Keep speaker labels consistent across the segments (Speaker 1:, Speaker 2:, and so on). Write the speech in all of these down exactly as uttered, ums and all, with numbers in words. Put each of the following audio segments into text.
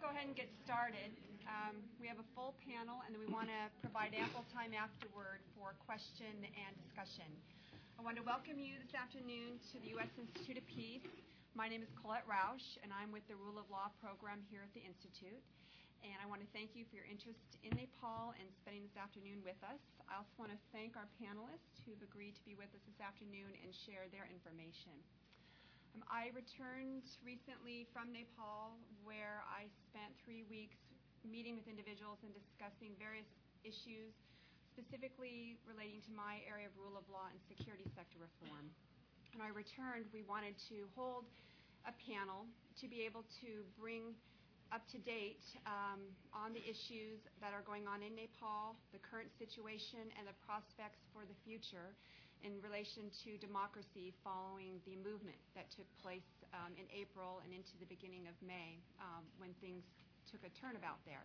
Speaker 1: go ahead and get started. Um, we have a full panel, and then we want to provide ample time afterward for question and discussion. I want to welcome you this afternoon to the U S Institute of Peace. My name is Colette Rausch, and I'm with the Rule of Law program here at the Institute. And I want to thank you for your interest in Nepal and spending this afternoon with us. I also want to thank our panelists who've agreed to be with us this afternoon and share their information. Um, I returned recently from Nepal, where I spent three weeks meeting with individuals and discussing various issues, specifically relating to my area of rule of law and security sector reform. When I returned, we wanted to hold a panel to be able to bring up to date um, on the issues that are going on in Nepal, the current situation, and the prospects for the future in relation to democracy following the movement that took place um, in April and into the beginning of May um, when things took a turnabout there.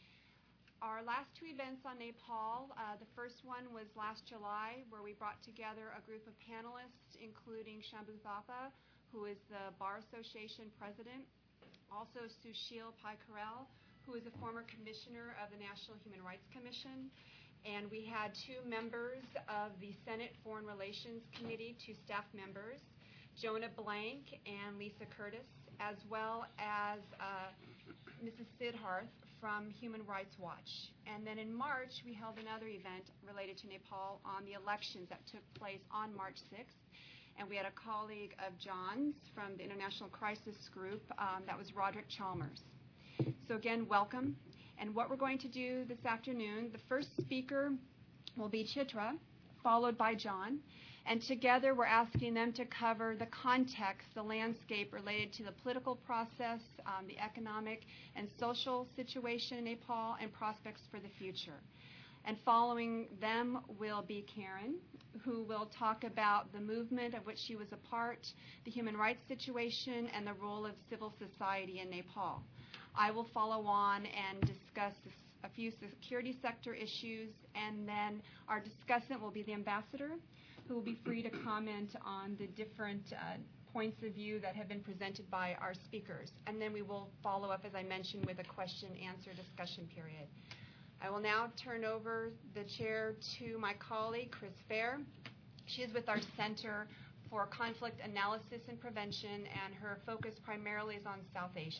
Speaker 1: Our last two events on Nepal, uh, the first one was last July, where we brought together a group of panelists, including Shambhu Thapa, who is the Bar Association president, also Sushil Pai Karel, who is a former commissioner of the National Human Rights Commission. And we had two members of the Senate Foreign Relations Committee, two staff members, Jonah Blank and Lisa Curtis, as well as uh, Missus Sidharth from Human Rights Watch. And then in March, we held another event related to Nepal on the elections that took place on March sixth. And we had a colleague of John's from the International Crisis Group, um, that was Roderick Chalmers. So again, welcome. And what we're going to do this afternoon, the first speaker will be Chitra, followed by John. And together we're asking them to cover the context, the landscape related to the political process, um, the economic and social situation in Nepal, and prospects for the future. And following them will be Karen, who will talk about the movement of which she was a part, the human rights situation, and the role of civil society in Nepal. I will follow on and discuss a few security sector issues, and then our discussant will be the ambassador, who will be free to comment on the different uh, points of view that have been presented by our speakers. And then we will follow up, as I mentioned, with a question-answer discussion period. I will now turn over the chair to my colleague, Chris Fair. She is with our Center for Conflict Analysis and Prevention, and her focus primarily is on South Asia.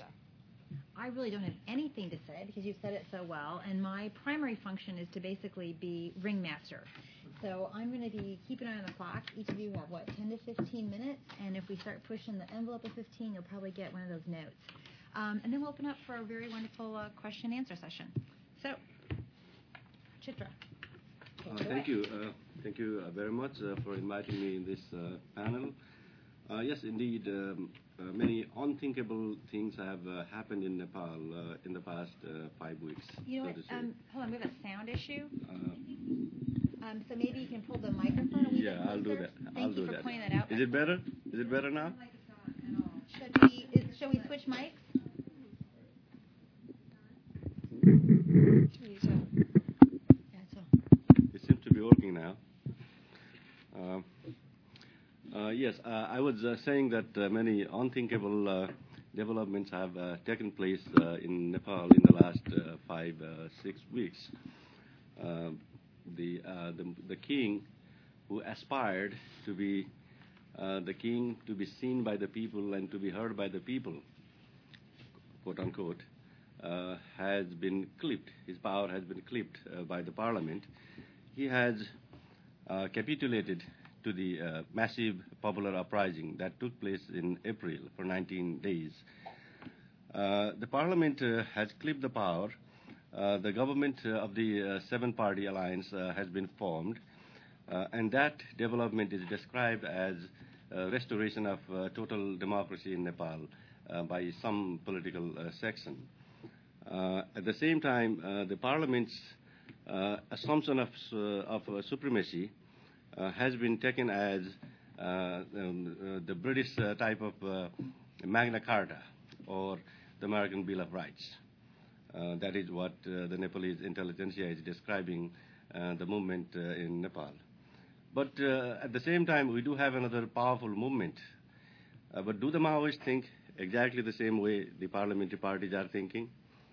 Speaker 2: I really don't have anything to say because you've said it so well, and my primary function is to basically be ringmaster. So I'm going to be keeping an eye on the clock. Each of you have, what, ten to fifteen minutes, and if we start pushing the envelope of fifteen, you'll probably get one of those notes. Um, and then we'll open up for a very wonderful uh, question-answer session. So, Chitra.
Speaker 3: Uh, thank you. Uh, thank you uh, very much uh, for inviting me in this uh, panel. Uh, yes, indeed, um, uh, many unthinkable things have uh, happened in Nepal uh, in the past uh, five weeks.
Speaker 2: You know
Speaker 3: so
Speaker 2: what? Um, hold on, we have a sound issue.
Speaker 3: Uh,
Speaker 2: um, so maybe you can pull the microphone a wee
Speaker 3: yeah,
Speaker 2: bit closer.
Speaker 3: I'll do that.
Speaker 2: Thank
Speaker 3: I'll
Speaker 2: you
Speaker 3: do
Speaker 2: for
Speaker 3: that.
Speaker 2: pointing that out.
Speaker 3: Is it better? Is it better now?
Speaker 2: Should we, is, shall we switch mics?
Speaker 3: It seems to be working now. Uh, uh, yes, uh, I was uh, saying that uh, many unthinkable uh, developments have uh, taken place uh, in Nepal in the last uh, five, uh, six weeks. Uh, the, uh, the the king, who aspired to be uh, the king, to be seen by the people and to be heard by the people, quote unquote, uh, has been clipped. His power has been clipped uh, by the parliament. He has uh, capitulated to the uh, massive popular uprising that took place in April for nineteen days. Uh, the parliament uh, has clipped the power. Uh, the government uh, of the uh, seven-party alliance uh, has been formed, uh, and that development is described as uh, restoration of uh, total democracy in Nepal uh, by some political uh, section. Uh, at the same time, uh, the parliament's uh, assumption of, uh, of uh, supremacy uh, has been taken as uh, um, uh, the British uh, type of uh, Magna Carta or the American Bill of Rights. Uh, that is what uh, the Nepalese intelligentsia is describing uh, the movement uh, in Nepal. But uh, at the same time, we do have another powerful movement. Uh, but do the Maoists think exactly the same way the parliamentary parties are thinking?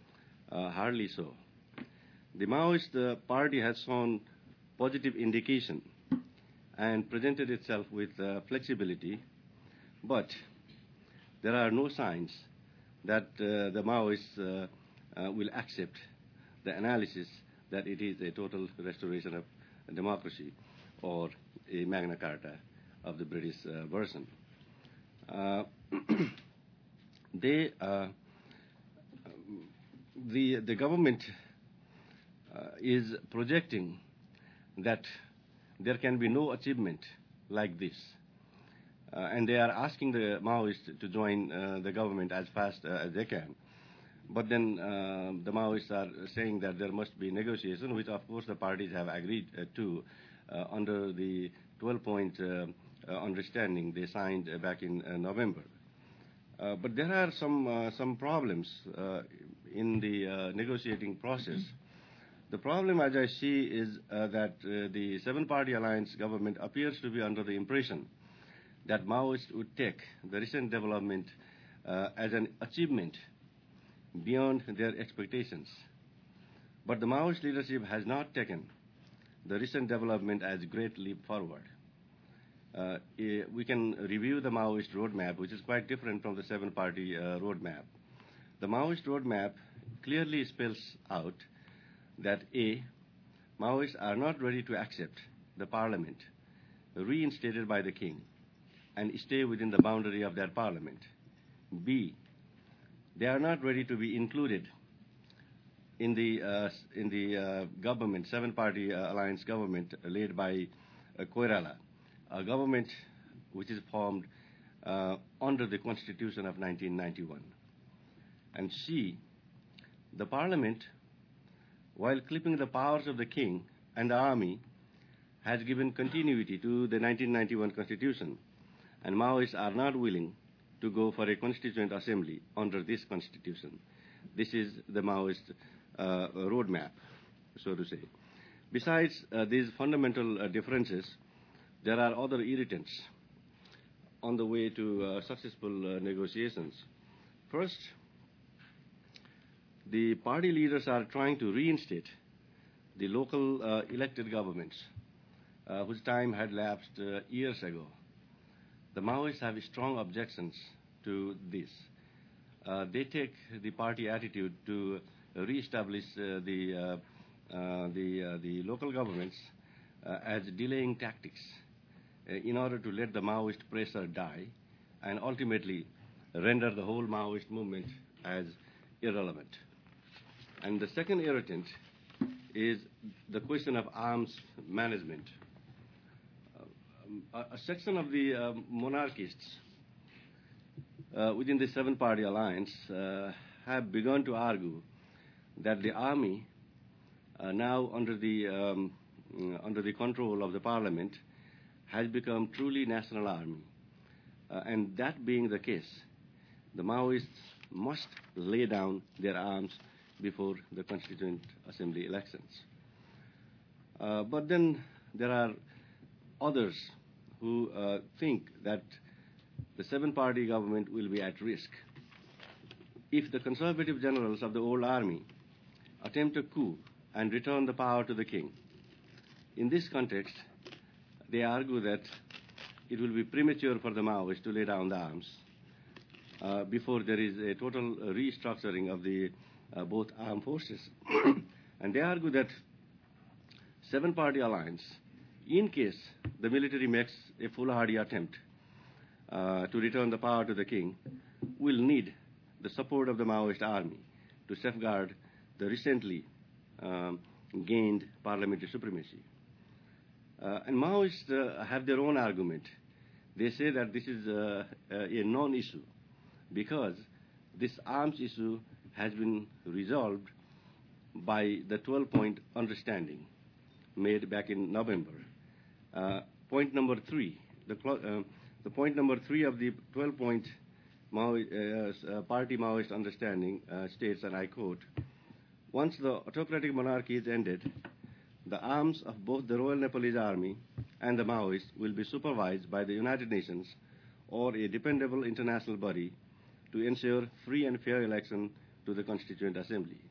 Speaker 3: uh, hardly so. The Maoist uh, party has shown positive indication and presented itself with uh, flexibility, but there are no signs that uh, the Maoists uh, uh, will accept the analysis that it is a total restoration of democracy or a Magna Carta of the British uh, version. Uh, they, uh, the, the government uh, is projecting that there can be no achievement like this. Uh, and they are asking the Maoists to join uh, the government as fast uh, as they can. But then uh, the Maoists are saying that there must be negotiation, which of course the parties have agreed uh, to uh, under the twelve-point uh, uh, understanding they signed uh, back in uh, November. Uh, but there are some uh, some problems uh, in the uh, negotiating process. The problem, as I see, is uh, that uh, the seven-party alliance government appears to be under the impression that Maoists would take the recent development uh, as an achievement beyond their expectations. But the Maoist leadership has not taken the recent development as a great leap forward. Uh, we can review the Maoist roadmap, which is quite different from the seven-party uh, roadmap. The Maoist roadmap clearly spells out that A, Maoists are not ready to accept the parliament reinstated by the king and stay within the boundary of that parliament. B, they are not ready to be included in the uh, in the uh, government, seven-party uh, alliance government led by uh, Koirala, a government which is formed uh, under the Constitution of nineteen ninety-one. And C, the parliament, while clipping the powers of the king and the army, has given continuity to the nineteen ninety-one Constitution, and Maoists are not willing to go for a constituent assembly under this constitution. This is the Maoist uh, roadmap, so to say. Besides uh, these fundamental uh, differences, there are other irritants on the way to uh, successful uh, negotiations. First, the party leaders are trying to reinstate the local uh, elected governments, uh, whose time had lapsed uh, years ago. The Maoists have strong objections to this. Uh, they take the party attitude to reestablish uh, the, uh, uh, the, uh, the local governments uh, as delaying tactics uh, in order to let the Maoist pressure die and ultimately render the whole Maoist movement as irrelevant. And the second irritant is the question of arms management. A, a section of the uh, monarchists uh, within the seven-party alliance uh, have begun to argue that the army, uh, now under the um, uh, under the control of the parliament, has become truly national army. Uh, and that being the case, the Maoists must lay down their arms before the Constituent Assembly elections. Uh, but then there are others who uh, think that the seven-party government will be at risk if the conservative generals of the old army attempt a coup and return the power to the king. In this context, they argue that it will be premature for the Maoists to lay down the arms uh, before there is a total restructuring of the uh, both armed forces. And they argue that seven-party alliance, in case the military makes a foolhardy attempt uh, to return the power to the king, will need the support of the Maoist army to safeguard the recently um, gained parliamentary supremacy. Uh, and Maoists uh, have their own argument. They say that this is uh, a non-issue because this arms issue has been resolved by the twelve-point understanding made back in November. Uh, point number three, the, uh, the point number three of the twelve-point Mao, uh, party Maoist understanding uh, states, and I quote, "Once the autocratic monarchy is ended, the arms of both the Royal Nepalese Army and the Maoists will be supervised by the United Nations or a dependable international body to ensure free and fair election to the Constituent Assembly."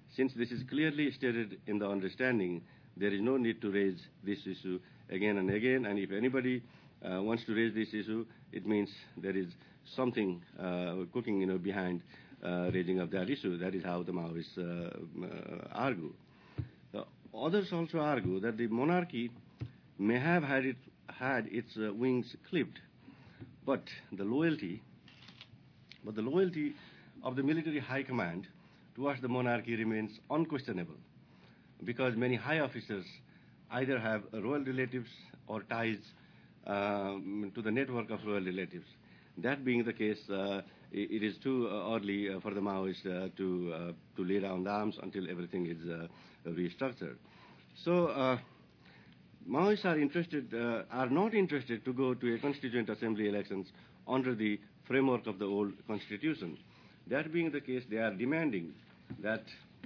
Speaker 3: since this is clearly stated in the understanding, there is no need to raise this issue again and again. And if anybody uh, wants to raise this issue, it means there is something uh, cooking, you know, behind uh, raising of that issue. That is how the Maoists uh, uh, argue. The others also argue that the monarchy may have had, it, had its uh, wings clipped, but the loyalty, but the loyalty of the military high command towards the monarchy remains unquestionable, because many high officers either have royal relatives or ties um, to the network of royal relatives. That being the case, uh, it, it is too uh, early uh, for the Maoists uh, to uh, to lay down the arms until everything is uh, restructured. So uh, Maoists are interested, uh, are not interested to go to a constituent assembly elections under the framework of the old constitution. That being the case, they are demanding that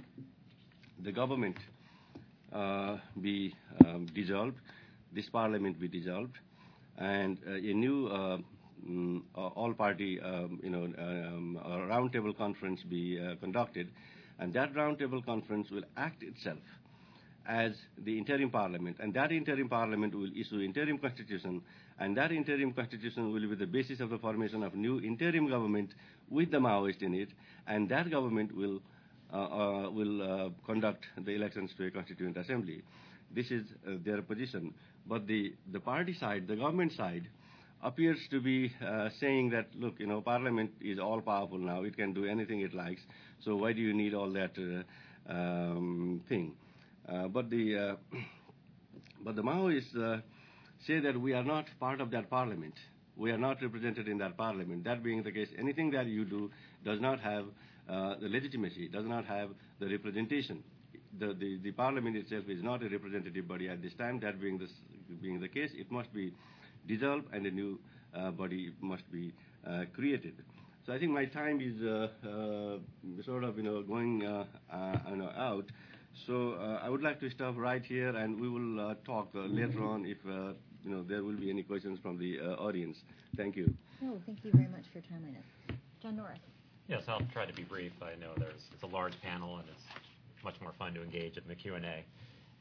Speaker 3: the government uh, be um, dissolved, this parliament be dissolved, and uh, a new uh, mm, all-party, um, you know, um, a roundtable conference be uh, conducted, and that roundtable conference will act itself as the interim parliament, and that interim parliament will issue interim constitution, and that interim constitution will be the basis of the formation of new interim government with the Maoists in it, and that government will uh, uh, will uh, conduct the elections to a constituent assembly. This is uh, their position. But the, the party side, the government side, appears to be uh, saying that, look, you know, parliament is all powerful now. It can do anything it likes. So why do you need all that uh, um, thing? Uh, but the uh, but the Maoists uh, say that we are not part of that parliament. We are not represented in that parliament. That being the case, anything that you do does not have uh, the legitimacy, does not have the representation. The, the, the parliament itself is not a representative body at this time. That being, this, being the case, it must be dissolved and a new uh, body must be uh, created. So I think my time is uh, uh, sort of, you know, going uh, uh, you know, out. So uh, I would like to stop right here, and we will uh, talk uh, later on if uh, you know there will be any questions from the uh, audience. Thank you.
Speaker 2: No, thank you very much for your timeliness. John Norris.
Speaker 4: Yes, I'll try to be brief. I know there's it's a large panel, and it's much more fun to engage in the Q and A.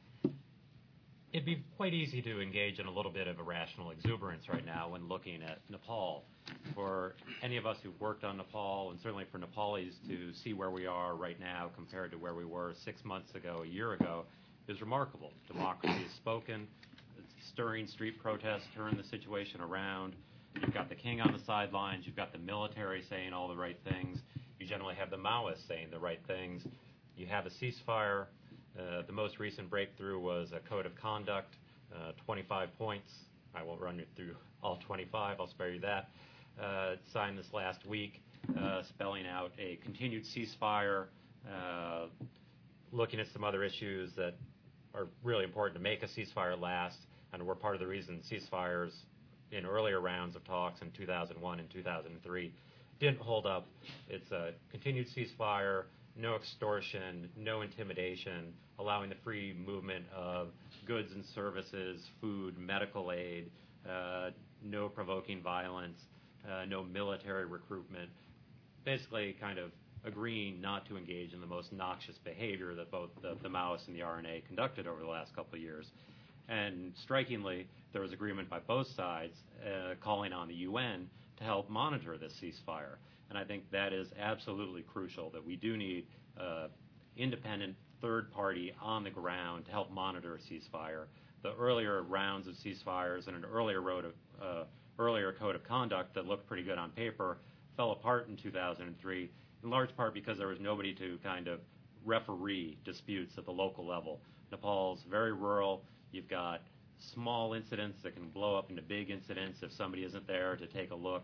Speaker 4: It'd be quite easy to engage in a little bit of irrational exuberance right now when looking at Nepal. For any of us who've worked on Nepal, and certainly for Nepalis to see where we are right now compared to where we were six months ago, a year ago, is remarkable. Democracy is spoken. Stirring street protests turn the situation around. You've got the king on the sidelines. You've got the military saying all the right things. You generally have the Maoists saying the right things. You have a ceasefire. Uh, the most recent breakthrough was a code of conduct, uh, twenty-five points. I won't run you through all twenty-five. I'll spare you that. Uh, signed this last week, uh, spelling out a continued ceasefire, uh, looking at some other issues that are really important to make a ceasefire last, and were part of the reason ceasefires in earlier rounds of talks in two thousand one and two thousand three didn't hold up. It's a continued ceasefire, no extortion, no intimidation, allowing the free movement of goods and services, food, medical aid, uh, no provoking violence, uh, no military recruitment, basically kind of agreeing not to engage in the most noxious behavior that both the, the Maoists and the R N A conducted over the last couple of years. And strikingly, there was agreement by both sides uh, calling on the U N to help monitor this ceasefire. And I think that is absolutely crucial, that we do need uh, independent third party on the ground to help monitor a ceasefire. The earlier rounds of ceasefires and an earlier, road of, uh, earlier code of conduct that looked pretty good on paper fell apart in two thousand three, in large part because there was nobody to kind of referee disputes at the local level. Nepal's very rural. You've got small incidents that can blow up into big incidents if somebody isn't there to take a look.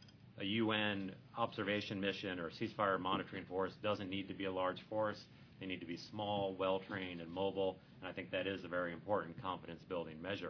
Speaker 4: A U N observation mission or ceasefire monitoring force doesn't need to be a large force. They need to be small, well-trained, and mobile, and I think that is a very important confidence-building measure.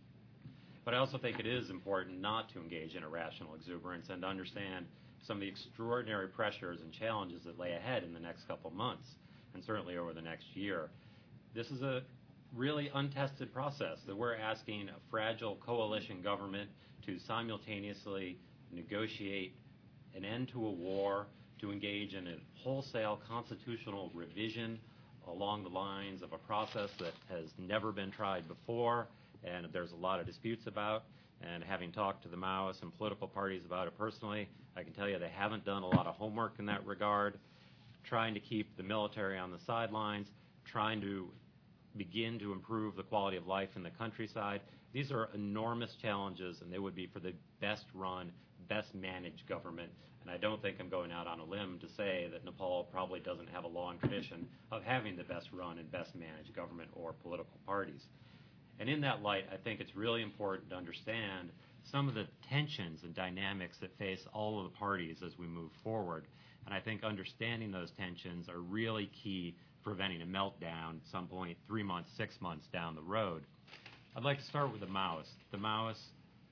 Speaker 4: But I also think it is important not to engage in irrational exuberance and to understand some of the extraordinary pressures and challenges that lay ahead in the next couple months, and certainly over the next year. This is a really untested process that we're asking a fragile coalition government to simultaneously negotiate an end to a war, to engage in a wholesale constitutional revision along the lines of a process that has never been tried before and there's a lot of disputes about. And having talked to the Maoists and political parties about it personally, I can tell you they haven't done a lot of homework in that regard, trying to keep the military on the sidelines, trying to begin to improve the quality of life in the countryside. These are enormous challenges, and they would be for the best run, best managed government. And I don't think I'm going out on a limb to say that Nepal probably doesn't have a long tradition of having the best run and best managed government or political parties. And in that light, I think it's really important to understand some of the tensions and dynamics that face all of the parties as we move forward. And I think understanding those tensions are really key for preventing a meltdown at some point three months, six months down the road. I'd like to start with the Maoists. The Maoists,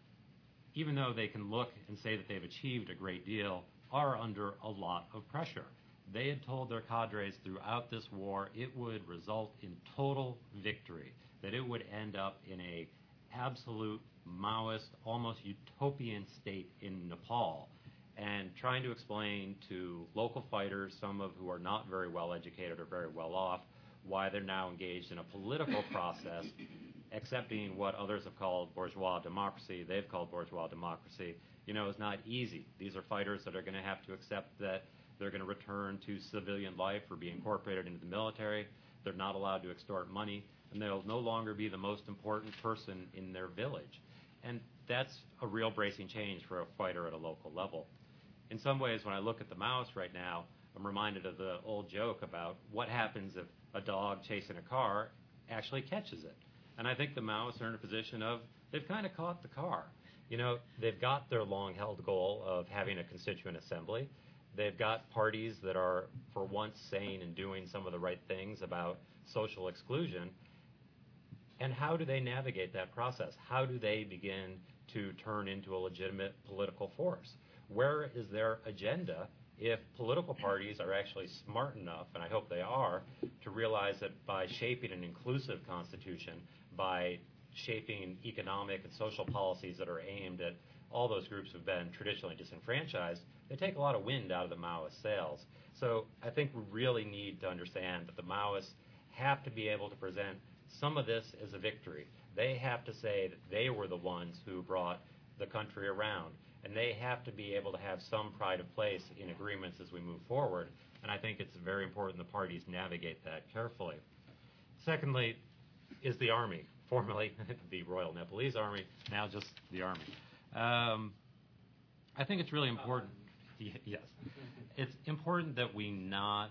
Speaker 4: even though they can look and say that they've achieved a great deal, are under a lot of pressure. They had told their cadres throughout this war it would result in total victory, that it would end up in a absolute Maoist, almost utopian state in Nepal. And trying to explain to local fighters, some of who are not very well educated or very well off, why they're now engaged in a political process, accepting what others have called bourgeois democracy, they've called bourgeois democracy, you know, is not easy. These are fighters that are going to have to accept that they're going to return to civilian life or be incorporated into the military. They're not allowed to extort money, and they'll no longer be the most important person in their village. And that's a real bracing change for a fighter at a local level. In some ways, when I look at the Maoists right now, I'm reminded of the old joke about what happens if a dog chasing a car actually catches it. And I think the Maoists are in a position of, they've kind of caught the car. You know, they've got their long-held goal of having a constituent assembly. They've got parties that are, for once, saying and doing some of the right things about social exclusion. And how do they navigate that process? How do they begin to turn into a legitimate political force? Where is their agenda if political parties are actually smart enough, and I hope they are, to realize that by shaping an inclusive constitution, by shaping economic and social policies that are aimed at all those groups who've been traditionally disenfranchised, they take a lot of wind out of the Maoist sails. So I think we really need to understand that the Maoists have to be able to present some of this as a victory. They have to say that they were the ones who brought the country around, and they have to be able to have some pride of place in agreements as we move forward. And I think it's very important the parties navigate that carefully. Secondly is the Army, formerly the Royal Nepalese Army, now just the Army. Um, I think it's really important, yes, it's important that we not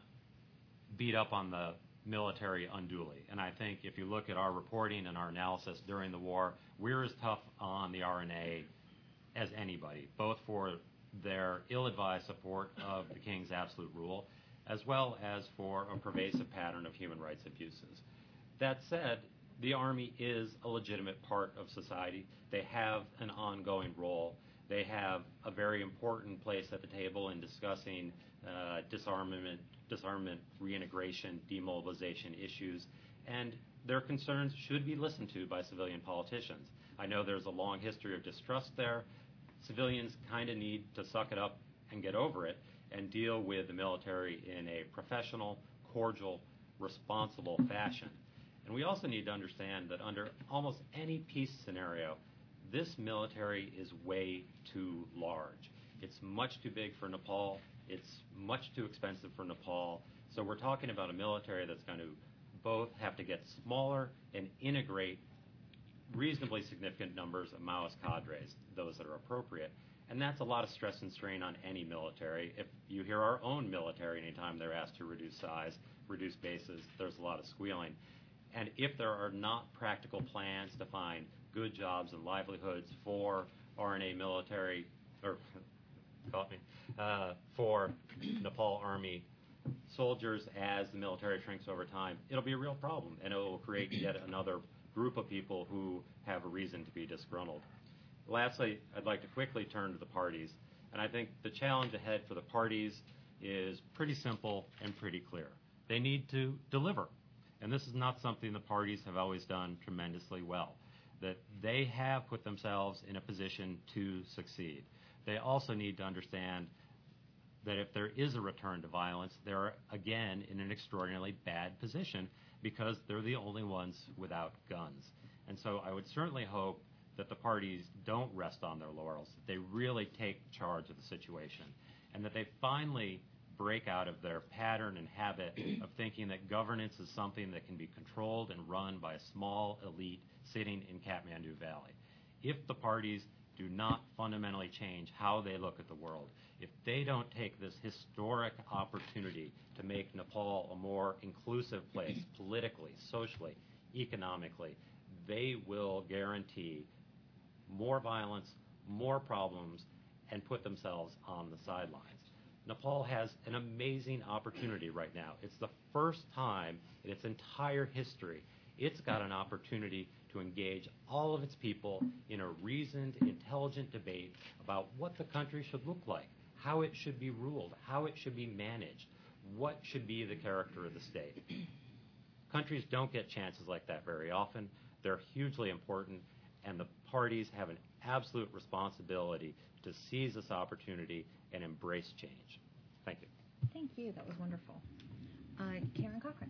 Speaker 4: beat up on the military unduly. And I think if you look at our reporting and our analysis during the war, we're as tough on the R N A as anybody, both for their ill-advised support of the King's absolute rule, as well as for a pervasive pattern of human rights abuses. That said, the Army is a legitimate part of society. They have an ongoing role. They have a very important place at the table in discussing uh, disarmament, disarmament, reintegration, demobilization issues, and their concerns should be listened to by civilian politicians. I know there's a long history of distrust there. Civilians kind of need to suck it up and get over it and deal with the military in a professional, cordial, responsible fashion. And we also need to understand that under almost any peace scenario, this military is way too large. It's much too big for Nepal. It's much too expensive for Nepal. So we're talking about a military that's going to both have to get smaller and integrate reasonably significant numbers of Maoist cadres, those that are appropriate. And that's a lot of stress and strain on any military. If you hear our own military, anytime they're asked to reduce size, reduce bases, there's a lot of squealing. And if there are not practical plans to find good jobs and livelihoods for R N A military, or caught me, uh, for Nepal Army soldiers as the military shrinks over time, it'll be a real problem, and it will create yet another group of people who have a reason to be disgruntled. Lastly, I'd like to quickly turn to the parties, and I think the challenge ahead for the parties is pretty simple and pretty clear. They need to deliver, and this is not something the parties have always done tremendously well, that they have put themselves in a position to succeed. They also need to understand that if there is a return to violence, they're again in an extraordinarily bad position because they're the only ones without guns. And so I would certainly hope that the parties don't rest on their laurels, that they really take charge of the situation, and that they finally break out of their pattern and habit of thinking that governance is something that can be controlled and run by a small elite sitting in Kathmandu Valley. If the parties do not fundamentally change how they look at the world, if they don't take this historic opportunity to make Nepal a more inclusive place politically, socially, economically, they will guarantee more violence, more problems, and put themselves on the sidelines. Nepal has an amazing opportunity right now. It's the first time in its entire history it's got an opportunity to engage all of its people in a reasoned, intelligent debate about what the country should look like, how it should be ruled, how it should be managed, what should be the character of the state. Countries don't get chances like that very often. They're hugely important, and the parties have an absolute responsibility to seize this opportunity and embrace change. Thank you.
Speaker 2: Thank you. That was wonderful. Uh, Karen Cochran.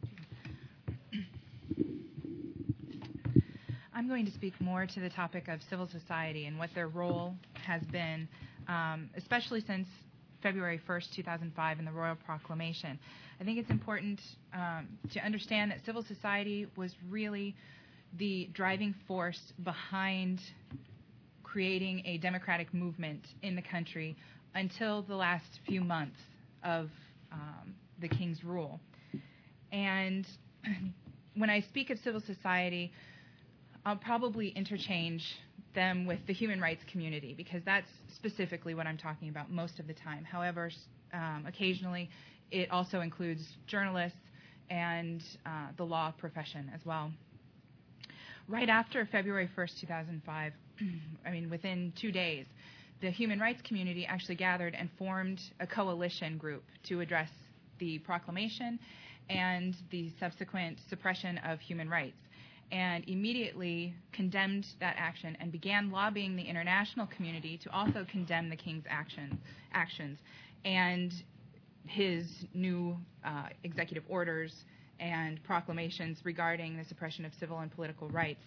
Speaker 5: I'm going to speak more to the topic of civil society and what their role has been, um, especially since February first, two thousand five, in the Royal Proclamation. I think it's important um, to understand that civil society was really the driving force behind creating a democratic movement in the country until the last few months of um, the King's rule. And when I speak of civil society, I'll probably interchange them with the human rights community because that's specifically what I'm talking about most of the time. However, um, occasionally it also includes journalists and uh, the law profession as well. Right after February first, two thousand five, I mean, within two days, the human rights community actually gathered and formed a coalition group to address the proclamation and the subsequent suppression of human rights, and immediately condemned that action and began lobbying the international community to also condemn the King's action, actions and his new uh, executive orders and proclamations regarding the suppression of civil and political rights.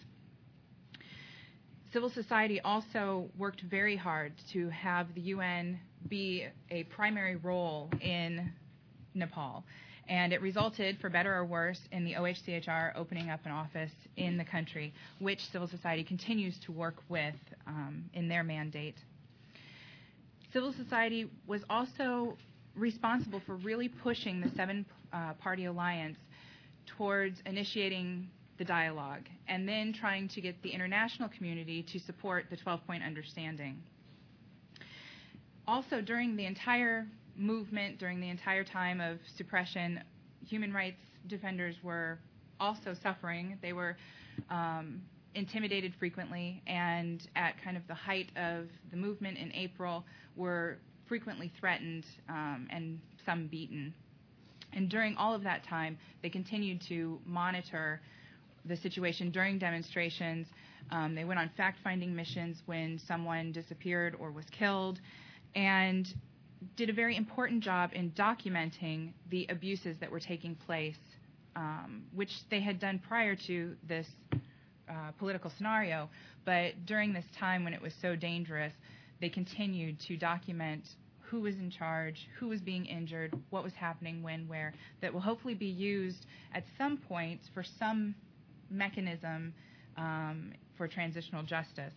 Speaker 5: Civil society also worked very hard to have the U N be a primary role in Nepal. And it resulted, for better or worse, in the O H C H R opening up an office in the country, which civil society continues to work with um, in their mandate. Civil society was also responsible for really pushing the seven-party uh, alliance towards initiating the dialogue and then trying to get the international community to support the twelve-point understanding. Also, during the entire movement, during the entire time of suppression, human rights defenders were also suffering. They were um, intimidated frequently, and at kind of the height of the movement in April, were frequently threatened um, and some beaten. And during all of that time, they continued to monitor the situation during demonstrations. Um, they went on fact-finding missions when someone disappeared or was killed, and did a very important job in documenting the abuses that were taking place, um, which they had done prior to this uh, political scenario. But during this time when it was so dangerous, they continued to document who was in charge, who was being injured, what was happening, when, where, that will hopefully be used at some point for some mechanism um, for transitional justice.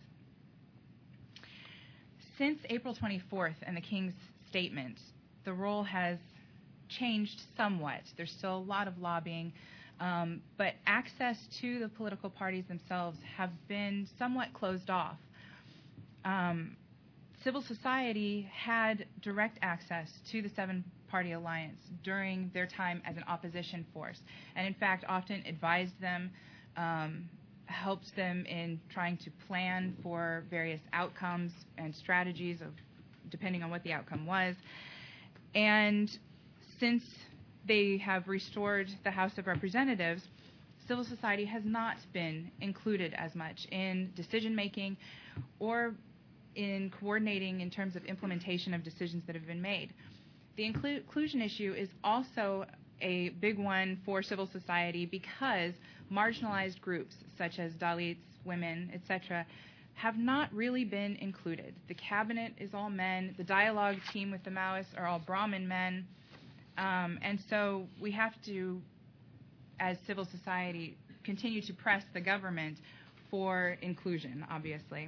Speaker 5: Since April twenty-fourth and the King's statement, the role has changed somewhat. There's still a lot of lobbying, um, but access to the political parties themselves have been somewhat closed off. Um, civil society had direct access to the seven-party alliance during their time as an opposition force, and in fact often advised them, um, helped them in trying to plan for various outcomes and strategies of depending on what the outcome was. And since they have restored the House of Representatives, civil society has not been included as much in decision making or in coordinating in terms of implementation of decisions that have been made. The inclu- inclusion issue is also a big one for civil society because marginalized groups such as Dalits, women, et cetera, have not really been included. The cabinet is all men. The dialogue team with the Maoists are all Brahmin men. Um, and so we have to, as civil society, continue to press the government for inclusion, obviously.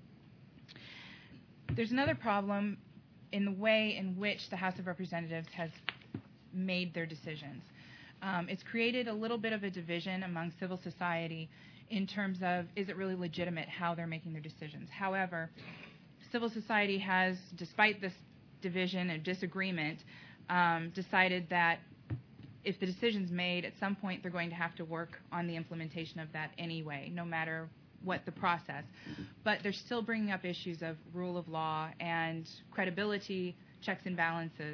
Speaker 5: There's another problem in the way in which the House of Representatives has made their decisions. Um, it's created a little bit of a division among civil society in terms of, is it really legitimate how they're making their decisions? However, civil society has, despite this division and disagreement, um, decided that if the decision's made, at some point they're going to have to work on the implementation of that anyway, no matter what the process. But they're still bringing up issues of rule of law and credibility, checks and balances.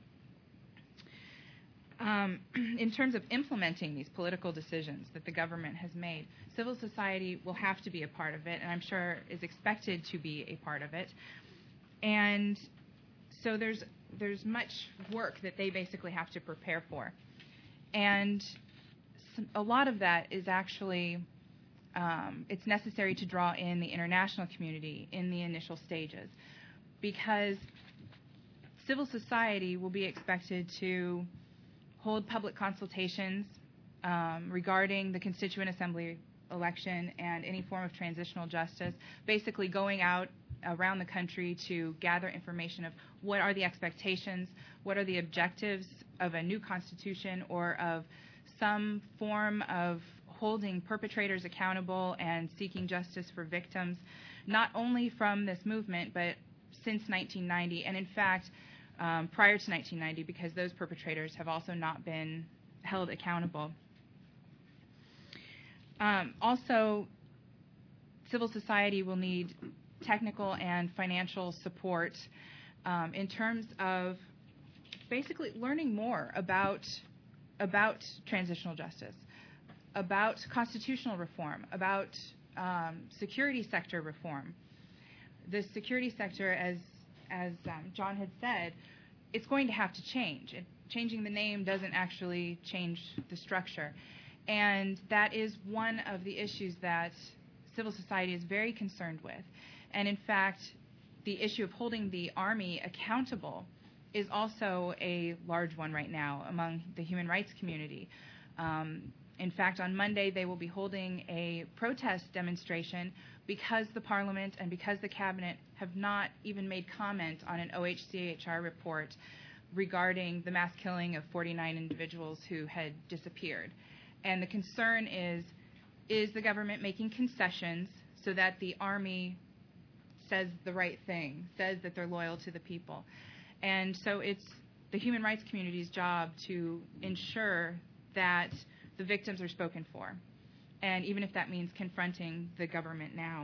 Speaker 5: Um, in terms of implementing these political decisions that the government has made, civil society will have to be a part of it, and I'm sure is expected to be a part of it. And so there's there's much work that they basically have to prepare for. And some, a lot of that is actually, um, it's necessary to draw in the international community in the initial stages, because civil society will be expected to hold public consultations um, regarding the Constituent Assembly election and any form of transitional justice, basically going out around the country to gather information of what are the expectations, what are the objectives of a new constitution or of some form of holding perpetrators accountable and seeking justice for victims, not only from this movement, but since nineteen ninety, and in fact, um, prior to nineteen ninety, because those perpetrators have also not been held accountable. Um, also, civil society will need technical and financial support um, in terms of basically learning more about about transitional justice, about constitutional reform, about um, security sector reform. The security sector, as as um, John had said, it's going to have to change. It, changing the name doesn't actually change the structure. And that is one of the issues that civil society is very concerned with. And in fact, the issue of holding the Army accountable is also a large one right now among the human rights community. Um, in fact, on Monday, they will be holding a protest demonstration because the Parliament and because the Cabinet have not even made comment on an O H C H R report regarding the mass killing of forty-nine individuals who had disappeared. And the concern is, is the government making concessions so that the Army says the right thing, says that they're loyal to the people? And so it's the human rights community's job to ensure that the victims are spoken for, and even if that means confronting the government now.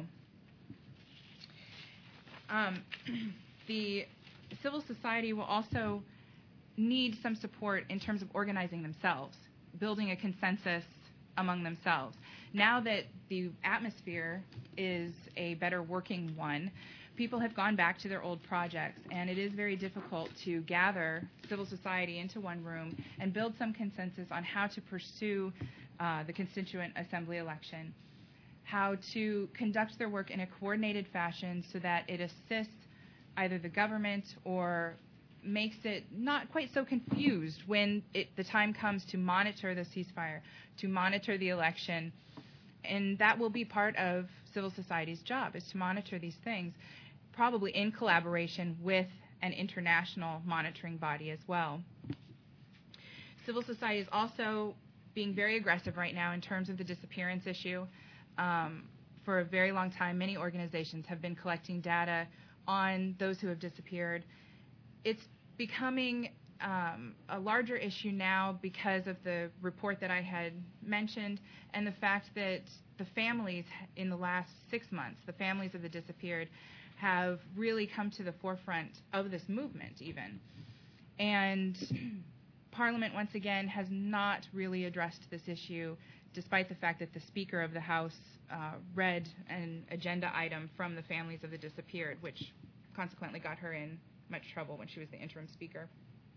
Speaker 5: Um, the civil society will also need some support in terms of organizing themselves, building a consensus among themselves. Now that the atmosphere is a better working one, people have gone back to their old projects, and it is very difficult to gather civil society into one room and build some consensus on how to pursue uh, the Constituent Assembly election, how to conduct their work in a coordinated fashion so that it assists either the government or makes it not quite so confused when it, the time comes to monitor the ceasefire, to monitor the election. And that will be part of civil society's job, is to monitor these things, probably in collaboration with an international monitoring body as well. Civil society is also being very aggressive right now in terms of the disappearance issue. Um, for a very long time, many organizations have been collecting data on those who have disappeared. It's becoming um, a larger issue now because of the report that I had mentioned and the fact that the families in the last six months, the families of the disappeared, have really come to the forefront of this movement even. And Parliament, once again, has not really addressed this issue, despite the fact that the Speaker of the House uh, read an agenda item from the families of the disappeared, which consequently got her in much trouble when she was the interim Speaker.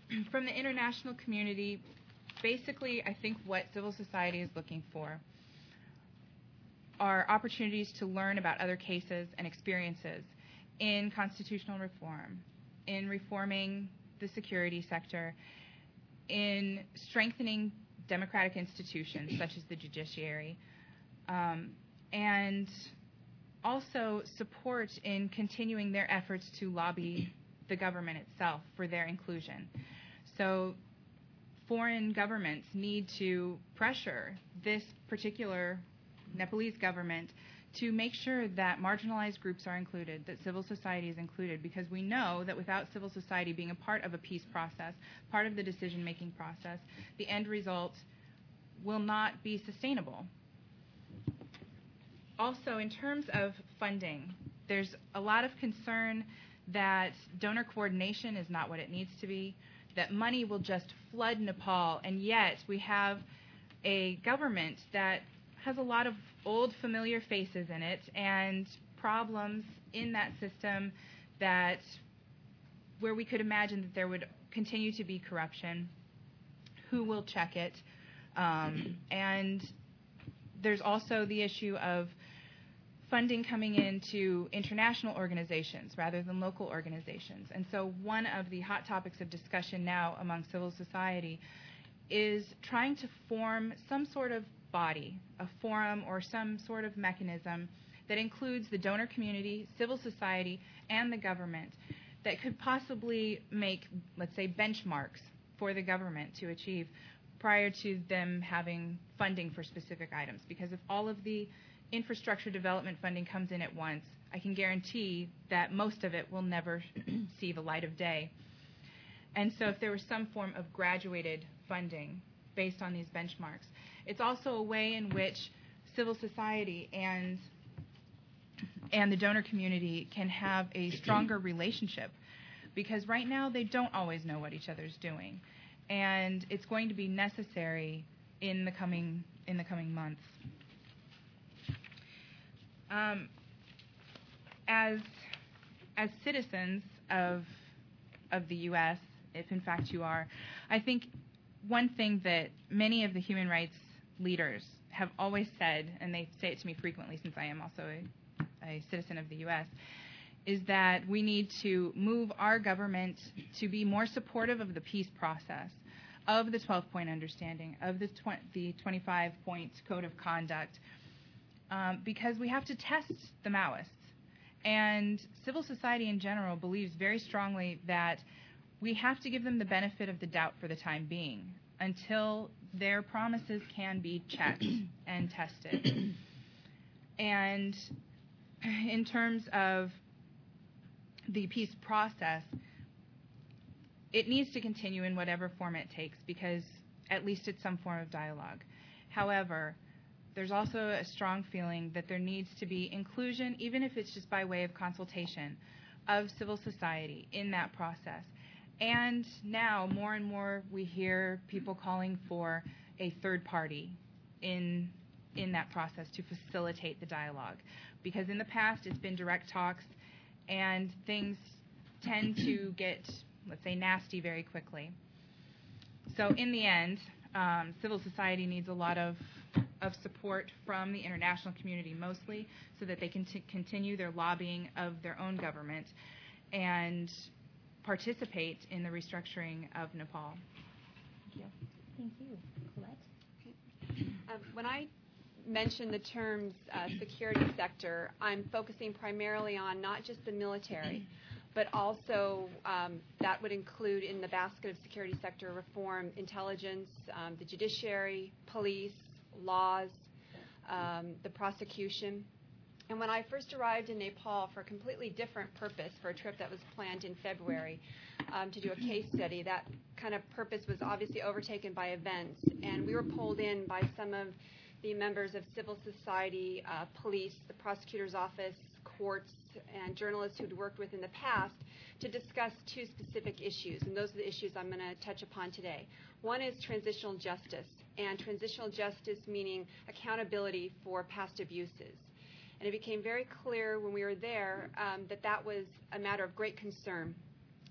Speaker 5: from the international community, basically, I think what civil society is looking for are opportunities to learn about other cases and experiences in constitutional reform, in reforming the security sector, in strengthening democratic institutions such as the judiciary, um, and also support in continuing their efforts to lobby the government itself for their inclusion. So foreign governments need to pressure this particular Nepalese government to make sure that marginalized groups are included, that civil society is included, because we know that without civil society being a part of a peace process, part of the decision-making process, the end result will not be sustainable. Also, in terms of funding, there's a lot of concern that donor coordination is not what it needs to be, that money will just flood Nepal, and yet we have a government that has a lot of old familiar faces in it and problems in that system that where we could imagine that there would continue to be corruption. Who will check it? Um, and there's also the issue of funding coming into international organizations rather than local organizations. And so one of the hot topics of discussion now among civil society is trying to form some sort of body, a forum or some sort of mechanism that includes the donor community, civil society, and the government that could possibly make, let's say, benchmarks for the government to achieve prior to them having funding for specific items. Because if all of the infrastructure development funding comes in at once, I can guarantee that most of it will never see the light of day. And so if there was some form of graduated funding based on these benchmarks, it's also a way in which civil society and and the donor community can have a stronger relationship, because right now they don't always know what each other's doing, and it's going to be necessary in the coming in the coming months. Um, as as citizens of of the U S, if in fact you are, I think one thing that many of the human rights leaders have always said, and they say it to me frequently since I am also a, a citizen of the U S, is that we need to move our government to be more supportive of the peace process, of the twelve-point understanding, of the, tw- the twenty-five-point code of conduct, um, because we have to test the Maoists. And civil society in general believes very strongly that we have to give them the benefit of the doubt for the time being until their promises can be checked and tested. And in terms of the peace process, it needs to continue in whatever form it takes, because at least it's some form of dialogue. However, there's also a strong feeling that there needs to be inclusion, even if it's just by way of consultation, of civil society in that process. And now, more and more, we hear people calling for a third party in in that process to facilitate the dialogue. Because in the past, it's been direct talks, and things tend to get, let's say, nasty very quickly. So in the end, um, civil society needs a lot of, of support from the international community mostly, so that they can t- continue their lobbying of their own government and participate in the restructuring of Nepal.
Speaker 2: Thank you. Thank you. Colette?
Speaker 1: Okay. Um, when I mention the terms uh, security sector, I'm focusing primarily on not just the military, but also um, that would include in the basket of security sector reform, intelligence, um, the judiciary, police, laws, um, the prosecution. And when I first arrived in Nepal for a completely different purpose, for a trip that was planned in February um, to do a case study, that kind of purpose was obviously overtaken by events. And we were pulled in by some of the members of civil society, uh, police, the prosecutor's office, courts, and journalists who'd worked with in the past to discuss two specific issues. And those are the issues I'm going to touch upon today. One is transitional justice, and transitional justice meaning accountability for past abuses. And it became very clear when we were there um, that that was a matter of great concern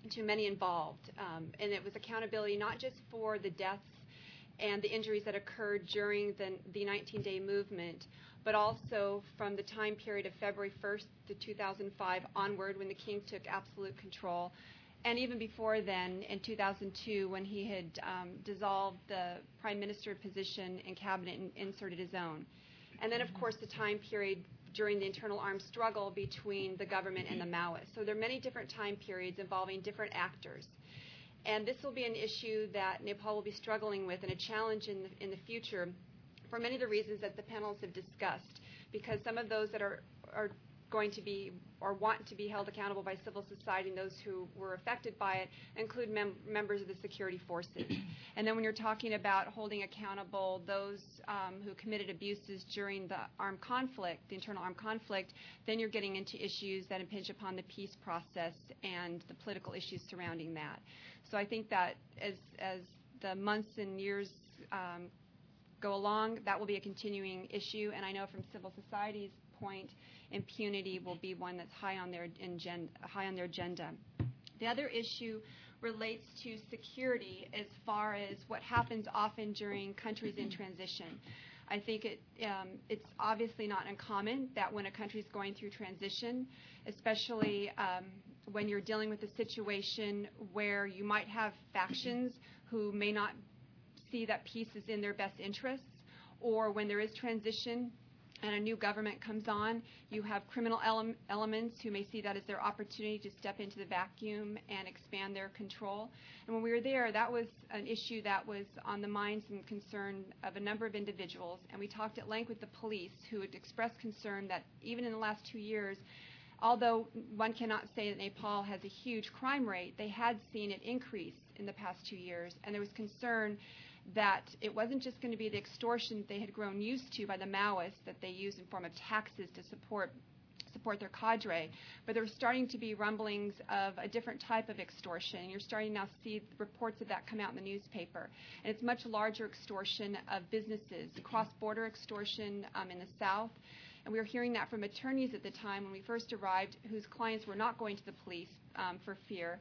Speaker 1: to many involved. Um, and it was accountability not just for the deaths and the injuries that occurred during the, the nineteen-day movement, but also from the time period of February first to two thousand five onward, when the king took absolute control, and even before then, in two thousand two, when he had um, dissolved the prime minister position in cabinet and inserted his own. And then, of course, the time period during the internal armed struggle between the government and the Maoists. So there are many different time periods involving different actors. And this will be an issue that Nepal will be struggling with, and a challenge in the, in the future, for many of the reasons that the panels have discussed, because some of those that are, are going to be or want to be held accountable by civil society and those who were affected by it include mem- members of the security forces. And then when you're talking about holding accountable those um, who committed abuses during the armed conflict, the internal armed conflict, then you're getting into issues that impinge upon the peace process and the political issues surrounding that. So I think that as, as the months and years um, go along, that will be a continuing issue. And I know from civil society's point, impunity will be one that's high on their agenda, high on their agenda. The other issue relates to security as far as what happens often during countries in transition. I think it, um, it's obviously not uncommon that when a country is going through transition, especially um, when you're dealing with a situation where you might have factions who may not see that peace is in their best interests, or when there is transition and a new government comes on, you have criminal ele- elements who may see that as their opportunity to step into the vacuum and expand their control. And when we were there, that was an issue that was on the minds and concern of a number of individuals. And we talked at length with the police, who had expressed concern that even in the last two years, although one cannot say that Nepal has a huge crime rate, they had seen it increase in the past two years. And there was concern that it wasn't just going to be the extortion that they had grown used to by the Maoists that they use in form of taxes to support support their cadre, but there were starting to be rumblings of a different type of extortion. You're starting to now see reports of that come out in the newspaper. And it's much larger extortion of businesses, cross-border extortion um, in the south. And we were hearing that from attorneys at the time when we first arrived, whose clients were not going to the police um, for fear.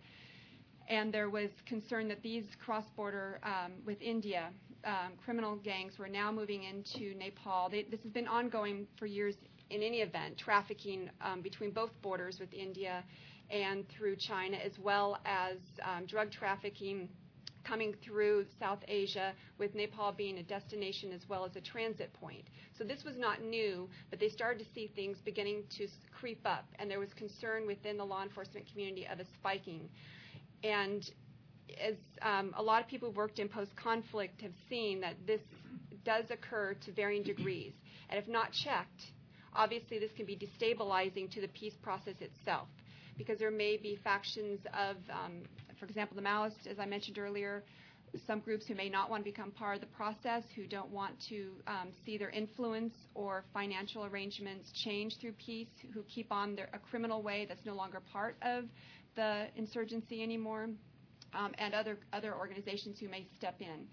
Speaker 1: And there was concern that these cross-border um, with India um, criminal gangs were now moving into Nepal. They, this has been ongoing for years in any event, trafficking um, between both borders with India and through China, as well as um, drug trafficking coming through South Asia, with Nepal being a destination as well as a transit point. So this was not new, but they started to see things beginning to creep up, and there was concern within the law enforcement community of a spiking. And as um, a lot of people who've worked in post-conflict have seen, that this does occur to varying degrees. And if not checked, obviously this can be destabilizing to the peace process itself, because there may be factions of, um, for example, the Maoists, as I mentioned earlier, some groups who may not want to become part of the process, who don't want to um, see their influence or financial arrangements change through peace, who keep on their, a criminal way that's no longer part of the insurgency anymore, um, and other other organizations who may step in.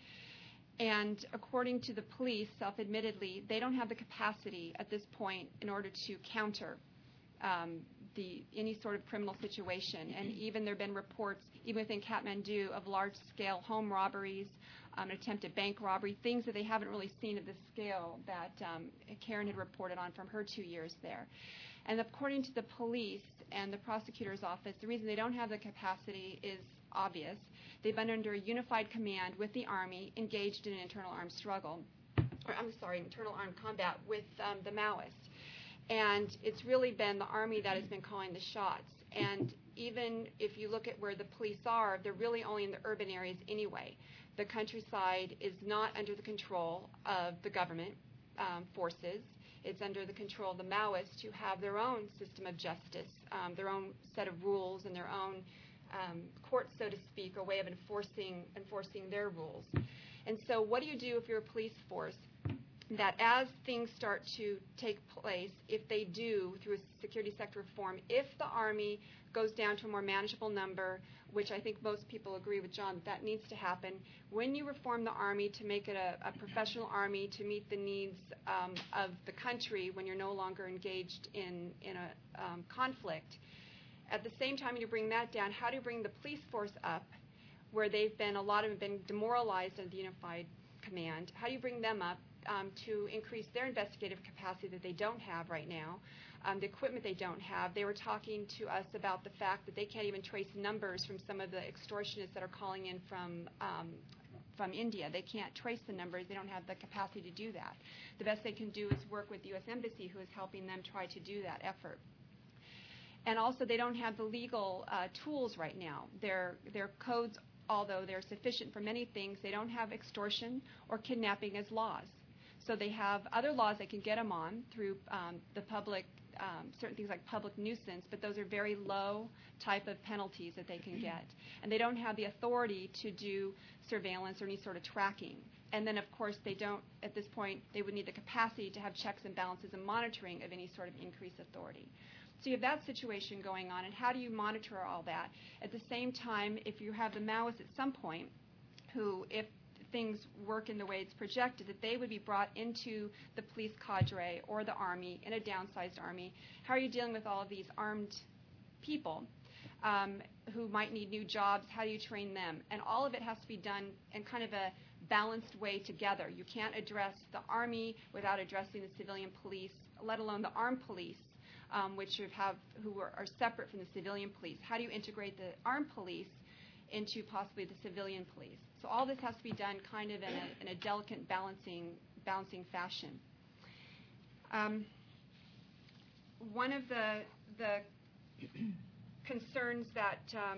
Speaker 1: And according to the police, self-admittedly, they don't have the capacity at this point in order to counter um, the any sort of criminal situation. And even there have been reports, even within Kathmandu, of large-scale home robberies, um, attempted bank robbery, things that they haven't really seen at this scale that um, Karen had reported on from her two years there. And according to the police and the prosecutor's office, the reason they don't have the capacity is obvious. They've been under a unified command with the Army, engaged in an internal armed struggle, or I'm sorry, internal armed combat with um, the Maoists. And it's really been the Army that has been calling the shots. And even if you look at where the police are, they're really only in the urban areas anyway. The countryside is not under the control of the government um, forces. It's under the control of the Maoists, who have their own system of justice, um, their own set of rules, and their own um, court, so to speak, or way of enforcing enforcing their rules. And so what do you do if you're a police force? That as things start to take place, if they do, through a security sector reform, if the Army goes down to a more manageable number, which I think most people agree with John that that needs to happen, when you reform the Army to make it a, a professional Army to meet the needs um, of the country when you're no longer engaged in, in a um, conflict, At the same time, you bring that down. How do you bring the police force up, where they've been, a lot of them have been demoralized under the Unified Command? How do you bring them up um, to increase their investigative capacity that they don't have right now, um, the equipment they don't have? They were talking to us about the fact that they can't even trace numbers from some of the extortionists that are calling in from um, from India. They can't trace the numbers. They don't have the capacity to do that. The best they can do is work with the U S Embassy, who is helping them try to do that effort. And also, they don't have the legal uh, tools right now. Their their codes, although they're sufficient for many things, they don't have extortion or kidnapping as laws. So they have other laws they can get them on through um, the public, um, certain things like public nuisance, but those are very low type of penalties that they can get. And they don't have the authority to do surveillance or any sort of tracking. And then, of course, they don't, at this point, they would need the capacity to have checks and balances and monitoring of any sort of increased authority. So you have that situation going on, and how do you monitor all that? At the same time, if you have the Maoists at some point who, if things work in the way it's projected, that they would be brought into the police cadre or the army, in a downsized army, how are you dealing with all of these armed people um, who might need new jobs? How do you train them? And all of it has to be done in kind of a balanced way together. You can't address the army without addressing the civilian police, let alone the armed police, um, which have who are, are separate from the civilian police. How do you integrate the armed police into possibly the civilian police? So all this has to be done kind of in a, in a delicate balancing balancing fashion. Um, one of the the concerns that um,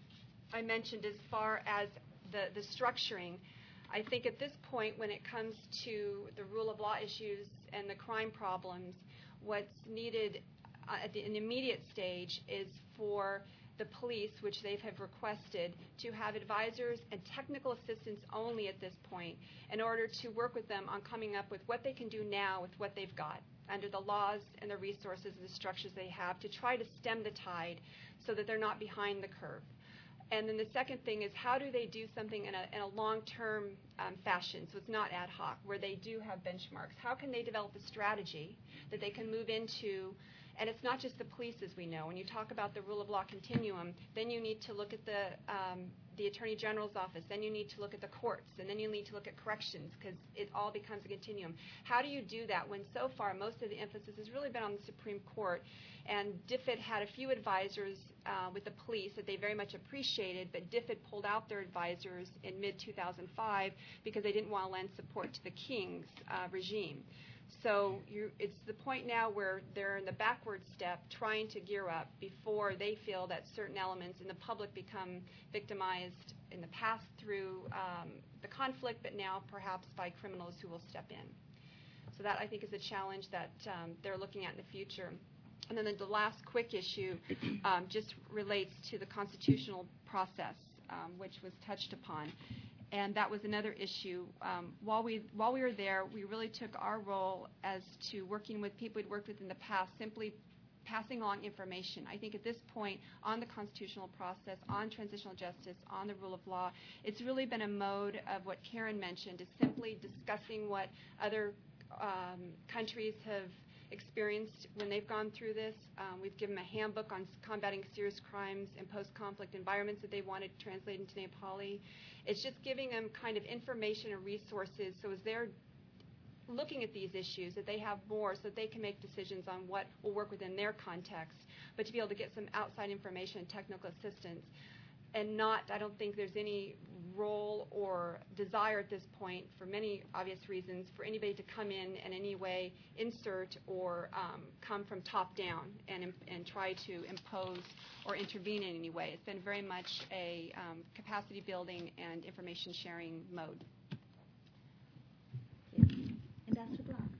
Speaker 1: I mentioned as far as the, the structuring, I think at this point, when it comes to the rule of law issues and the crime problems, what's needed uh, at the, an immediate stage is for the police, which they have requested, to have advisors and technical assistance only at this point in order to work with them on coming up with what they can do now with what they've got under the laws and the resources and the structures they have to try to stem the tide so that they're not behind the curve. And then the second thing is, how do they do something in a, in a long-term um, fashion, so it's not ad hoc, where they do have benchmarks? How can they develop a strategy that they can move into? And it's not just the police, as we know. When you talk about the rule of law continuum, then you need to look at the um, the Attorney General's office, then you need to look at the courts, and then you need to look at corrections, because it all becomes a continuum. How do you do that when so far most of the emphasis has really been on the Supreme Court? And D F I D had a few advisors uh, with the police that they very much appreciated, but D F I D pulled out their advisors in mid two thousand five because they didn't want to lend support to the King's uh, regime. So you, it's the point now where they're in the backward step trying to gear up before they feel that certain elements in the public become victimized in the past through um, the conflict, but now perhaps by criminals who will step in. So that, I think, is a challenge that um, they're looking at in the future. And then the last quick issue um, just relates to the constitutional process, um, which was touched upon. And that was another issue. Um, while we while we were there, we really took our role as to working with people we'd worked with in the past, simply passing along information. I think at this point, on the constitutional process, on transitional justice, on the rule of law, it's really been a mode of what Karen mentioned, is simply discussing what other um, countries have experienced when they've gone through this. Um, we've given them a handbook on combating serious crimes in post-conflict environments that they wanted translated into Nepali. It's just giving them kind of information and resources so as they're looking at these issues that they have more so that they can make decisions on what will work within their context, but to be able to get some outside information and technical assistance. And not, I don't think there's any role or desire at this point, for many obvious reasons, for anybody to come in and in any way insert or um, come from top down and, and try to impose or intervene in any way. It's been very much a um, capacity building and information sharing mode.
Speaker 2: Ambassador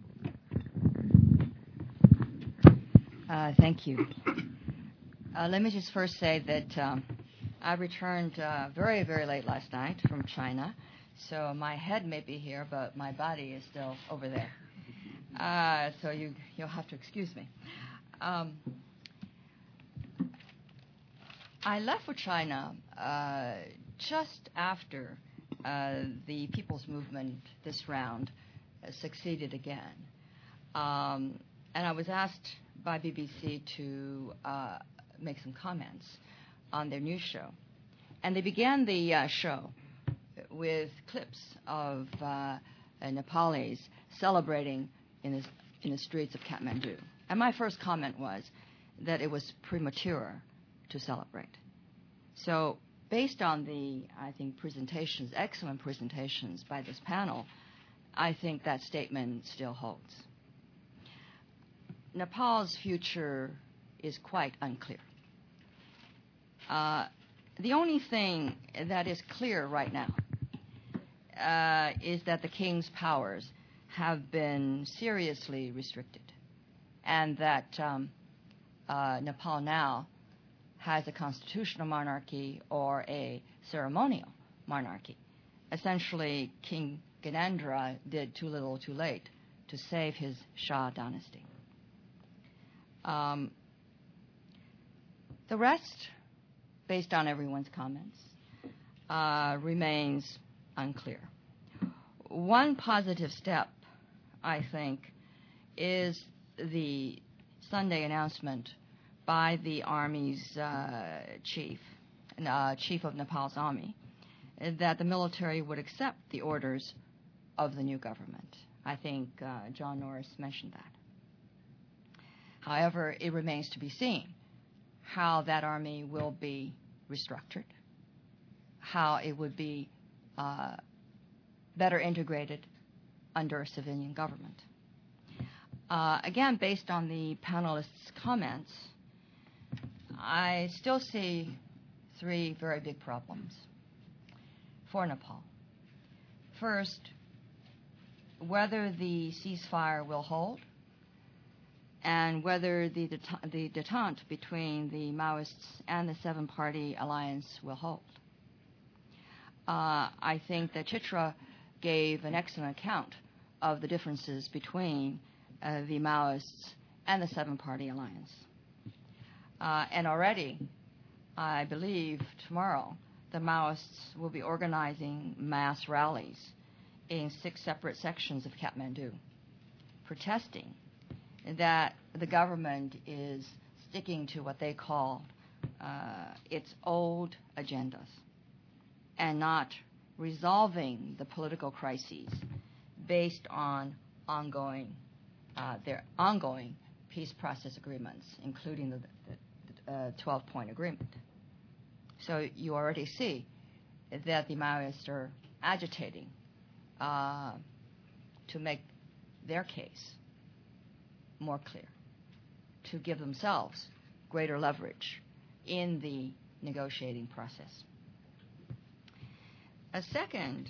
Speaker 2: Block.
Speaker 6: Uh, thank you. Uh, let me just first say that um, I returned uh, very, very late last night from China, so my head may be here, but my body is still over there. Uh, so you, you'll have to excuse me. Um, I left for China uh, just after uh, the People's Movement this round uh, succeeded again. Um, and I was asked by B B C to uh, make some comments on their news show. And they began the uh, show with clips of uh, Nepalis celebrating in the, in the streets of Kathmandu. And my first comment was that it was premature to celebrate. So based on the, I think, presentations, excellent presentations by this panel, I think that statement still holds. Nepal's future is quite unclear. Uh, the only thing that is clear right now uh, is that the king's powers have been seriously restricted, and that um, uh, Nepal now has a constitutional monarchy or a ceremonial monarchy. Essentially, King Gyanendra did too little too late to save his Shah dynasty. Um, the rest, based on everyone's comments, uh, remains unclear. One positive step, I think, is the Sunday announcement by the Army's uh, chief, uh, chief of Nepal's army, that the military would accept the orders of the new government. I think uh, John Norris mentioned that. However, it remains to be seen how that army will be restructured, how it would be uh, better integrated under a civilian government. Uh, again, based on the panelists' comments, I still see three very big problems for Nepal. First, whether the ceasefire will hold and whether the, det- the detente between the Maoists and the seven-party alliance will hold. Uh, I think that Chitra gave an excellent account of the differences between uh, the Maoists and the seven-party alliance. Uh, and already, I believe tomorrow, the Maoists will be organizing mass rallies in six separate sections of Kathmandu, protesting that the government is sticking to what they call uh, its old agendas and not resolving the political crises based on ongoing uh, their ongoing peace process agreements, including the, the, the uh, twelve-point agreement. So you already see that the Maoists are agitating uh, to make their case more clear, to give themselves greater leverage in the negotiating process. A second,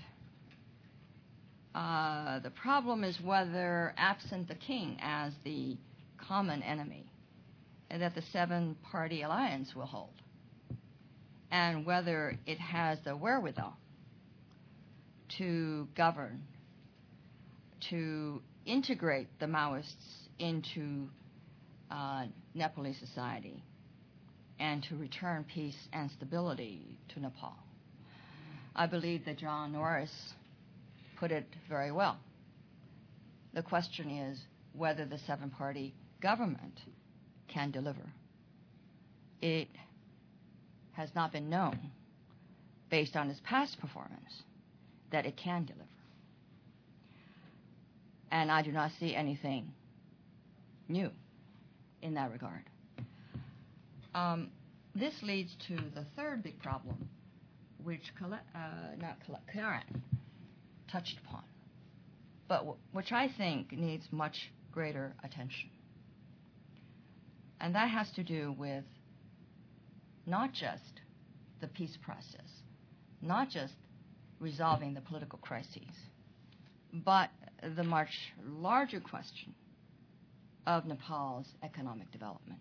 Speaker 6: uh, the problem is whether, absent the king as the common enemy, that the seven-party alliance will hold, and whether it has the wherewithal to govern, to integrate the Maoists into uh, Nepalese society, and to return peace and stability to Nepal. I believe that John Norris put it very well. The question is whether the seven-party government can deliver. It has not been known, based on its past performance, that it can deliver. And I do not see anything new in that regard. Um, this leads to the third big problem, which uh, not Karen touched upon, but w- which I think needs much greater attention. And that has to do with not just the peace process, not just resolving the political crises, but the much larger question of Nepal's economic development.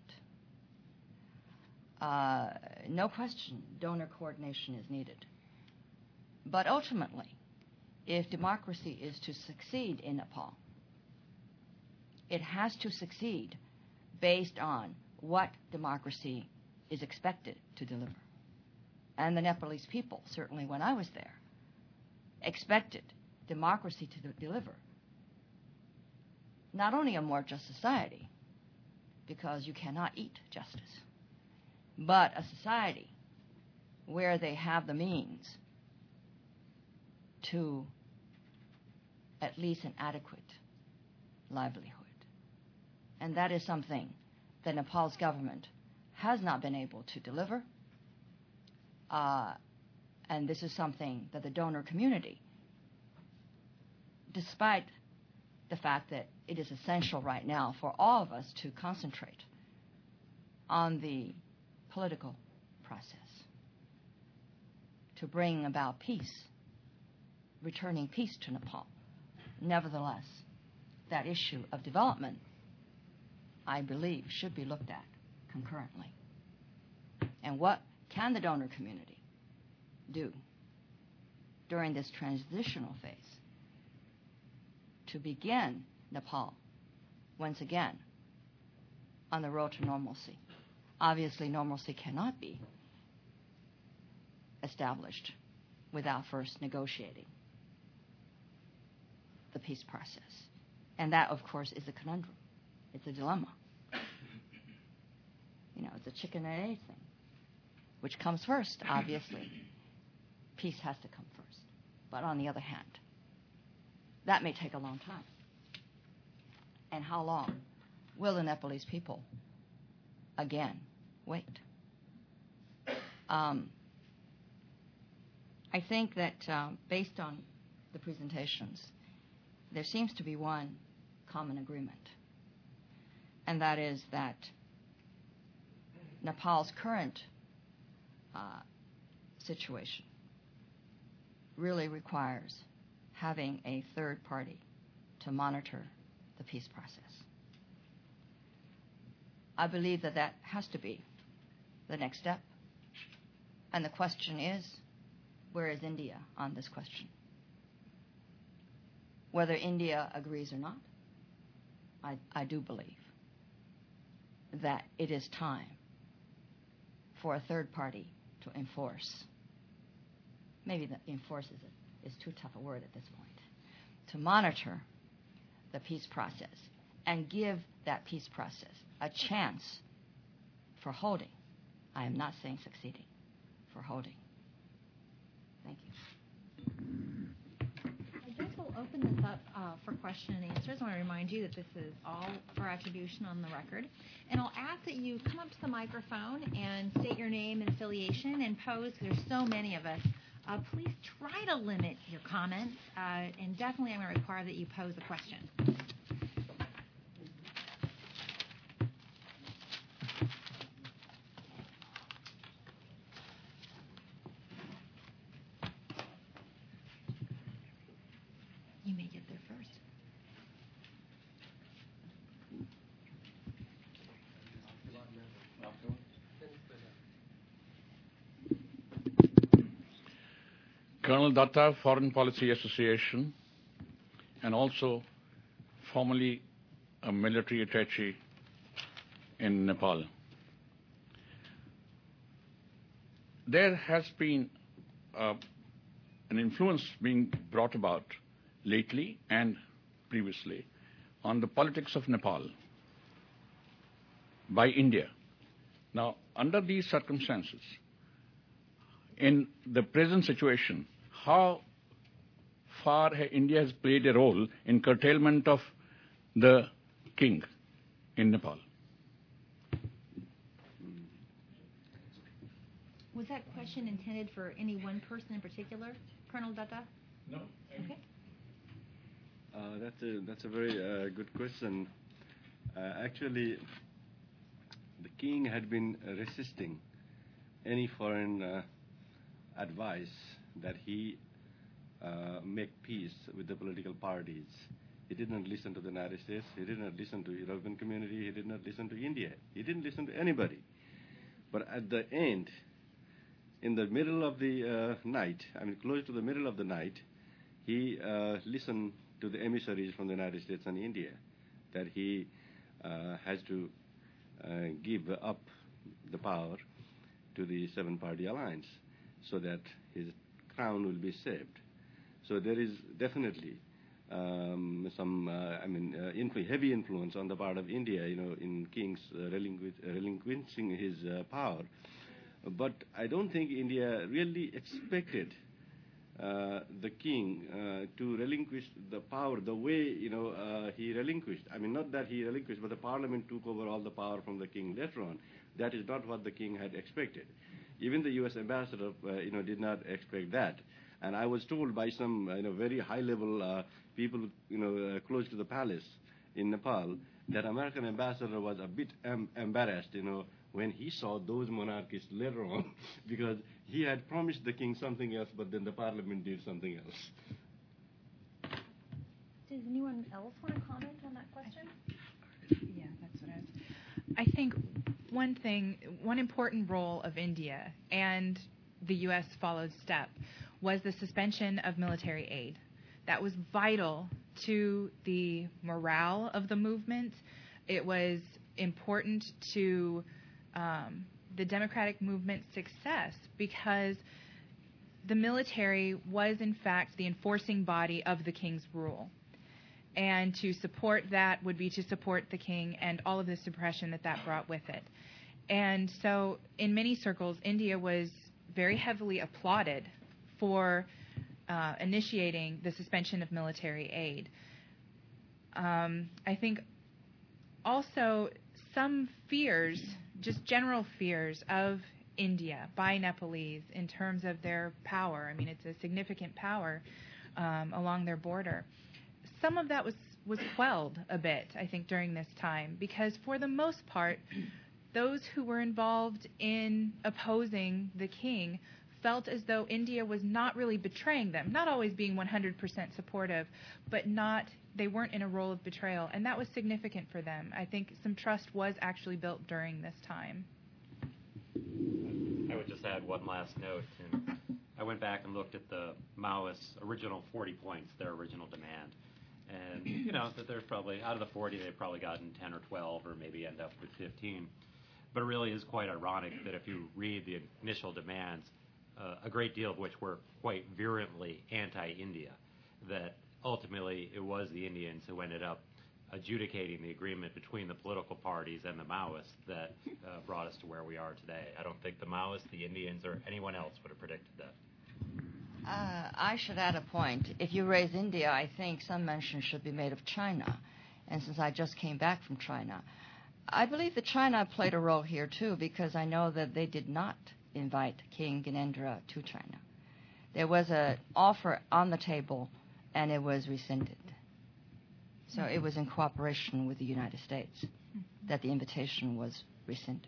Speaker 6: Uh, no question, donor coordination is needed. But ultimately, if democracy is to succeed in Nepal, it has to succeed based on what democracy is expected to deliver. And the Nepalese people, certainly when I was there, expected democracy to deliver not only a more just society, because you cannot eat justice, but a society where they have the means to at least an adequate livelihood. And that is something that Nepal's government has not been able to deliver. Uh, and this is something that the donor community, despite the fact that it is essential right now for all of us to concentrate on the political process, to bring about peace, returning peace to Nepal. Nevertheless, that issue of development, I believe, should be looked at concurrently. And what can the donor community do during this transitional phase to begin Nepal once again on the road to normalcy? Obviously, normalcy cannot be established without first negotiating the peace process. And that, of course, is a conundrum. It's a dilemma. You know, it's a chicken and egg thing. Which comes first, obviously? Peace has to come first. But on the other hand, that may take a long time. And how long will the Nepalese people, again, wait? Um, I think that um, based on the presentations, there seems to be one common agreement, and that is that Nepal's current uh, situation really requires having a third party to monitor the peace process. I believe that that has to be the next step. And the question is, where is India on this question? Whether India agrees or not, I, I do believe that it is time for a third party to enforce. Maybe the enforce is, a, is too tough a word at this point. To monitor the peace process and give that peace process a chance for holding. I am not saying succeeding, for holding. Thank you.
Speaker 2: I guess we'll open this up uh, for question and answers. I want to remind you that this is all for attribution on the record. And I'll ask that you come up to the microphone and state your name and affiliation and pose, because there's so many of us. Uh, please try to limit your comments, uh, and definitely I'm going to require that you pose a question. You may get there first.
Speaker 7: Colonel Datta, Foreign Policy Association, and also formerly a military attaché in Nepal. There has been uh, an influence being brought about lately and previously on the politics of Nepal by India. Now, under these circumstances, in the present situation, how far India has played a role in curtailment of the king in Nepal?
Speaker 2: Was that question intended for any one person in particular, Colonel Datta?
Speaker 7: No.
Speaker 2: Okay.
Speaker 3: Uh, that's a that's a very uh, good question. Uh, actually, the king had been resisting any foreign uh, advice that he uh, make peace with the political parties. He did not listen to the United States. He did not listen to the European community. He did not listen to India. He didn't listen to anybody. But at the end, in the middle of the uh, night, I mean close to the middle of the night, he uh, listened to the emissaries from the United States and India that he uh, has to uh, give up the power to the seven-party alliance so that his crown will be saved. So there is definitely um, some, uh, I mean, uh, influ- heavy influence on the part of India, you know, in King's uh, relinqu- relinquishing his uh, power. But I don't think India really expected uh, the king uh, to relinquish the power the way, you know, uh, he relinquished. I mean, not that he relinquished, but the parliament took over all the power from the king later on. That is not what the king had expected. Even the U S ambassador, uh, you know, did not expect that. And I was told by some, you know, very high-level uh, people, you know, uh, close to the palace in Nepal, that American ambassador was a bit em- embarrassed, you know, when he saw those monarchists later on, because he had promised the king something else, but then the parliament did something else.
Speaker 2: Does anyone else want to comment on that question?
Speaker 5: Yeah, that's what I was. I think one thing, one important role of India and the U S followed step was the suspension of military aid. That was vital to the morale of the movement. It was important to um, the democratic movement's success because the military was, in fact, the enforcing body of the king's rule. And to support that would be to support the king and all of the suppression that that brought with it. And so in many circles, India was very heavily applauded for uh, initiating the suspension of military aid. Um, I think also some fears, just general fears of India by Nepalese in terms of their power. I mean, it's a significant power um, along their border. Some of that was, was quelled a bit, I think, during this time, because for the most part, those who were involved in opposing the king felt as though India was not really betraying them, not always being one hundred percent supportive, but not, they weren't in a role of betrayal, and that was significant for them. I think some trust was actually built during this time.
Speaker 4: I would just add one last note. And I went back and looked at the Maoists' original forty points, their original demand. And, you know, that there's probably, out of the forty, they've probably gotten ten or twelve or maybe end up with fifteen. But it really is quite ironic that if you read the initial demands, uh, a great deal of which were quite virulently anti-India, that ultimately it was the Indians who ended up adjudicating the agreement between the political parties and the Maoists that uh, brought us to where we are today. I don't think the Maoists, the Indians, or anyone else would have predicted that.
Speaker 6: Uh, I should add a point. If you raise India, I think some mention should be made of China. And since I just came back from China, I believe that China played a role here too, because I know that they did not invite King Gyanendra to China. There was an offer on the table, and it was rescinded. So it was in cooperation with the United States that the invitation was rescinded.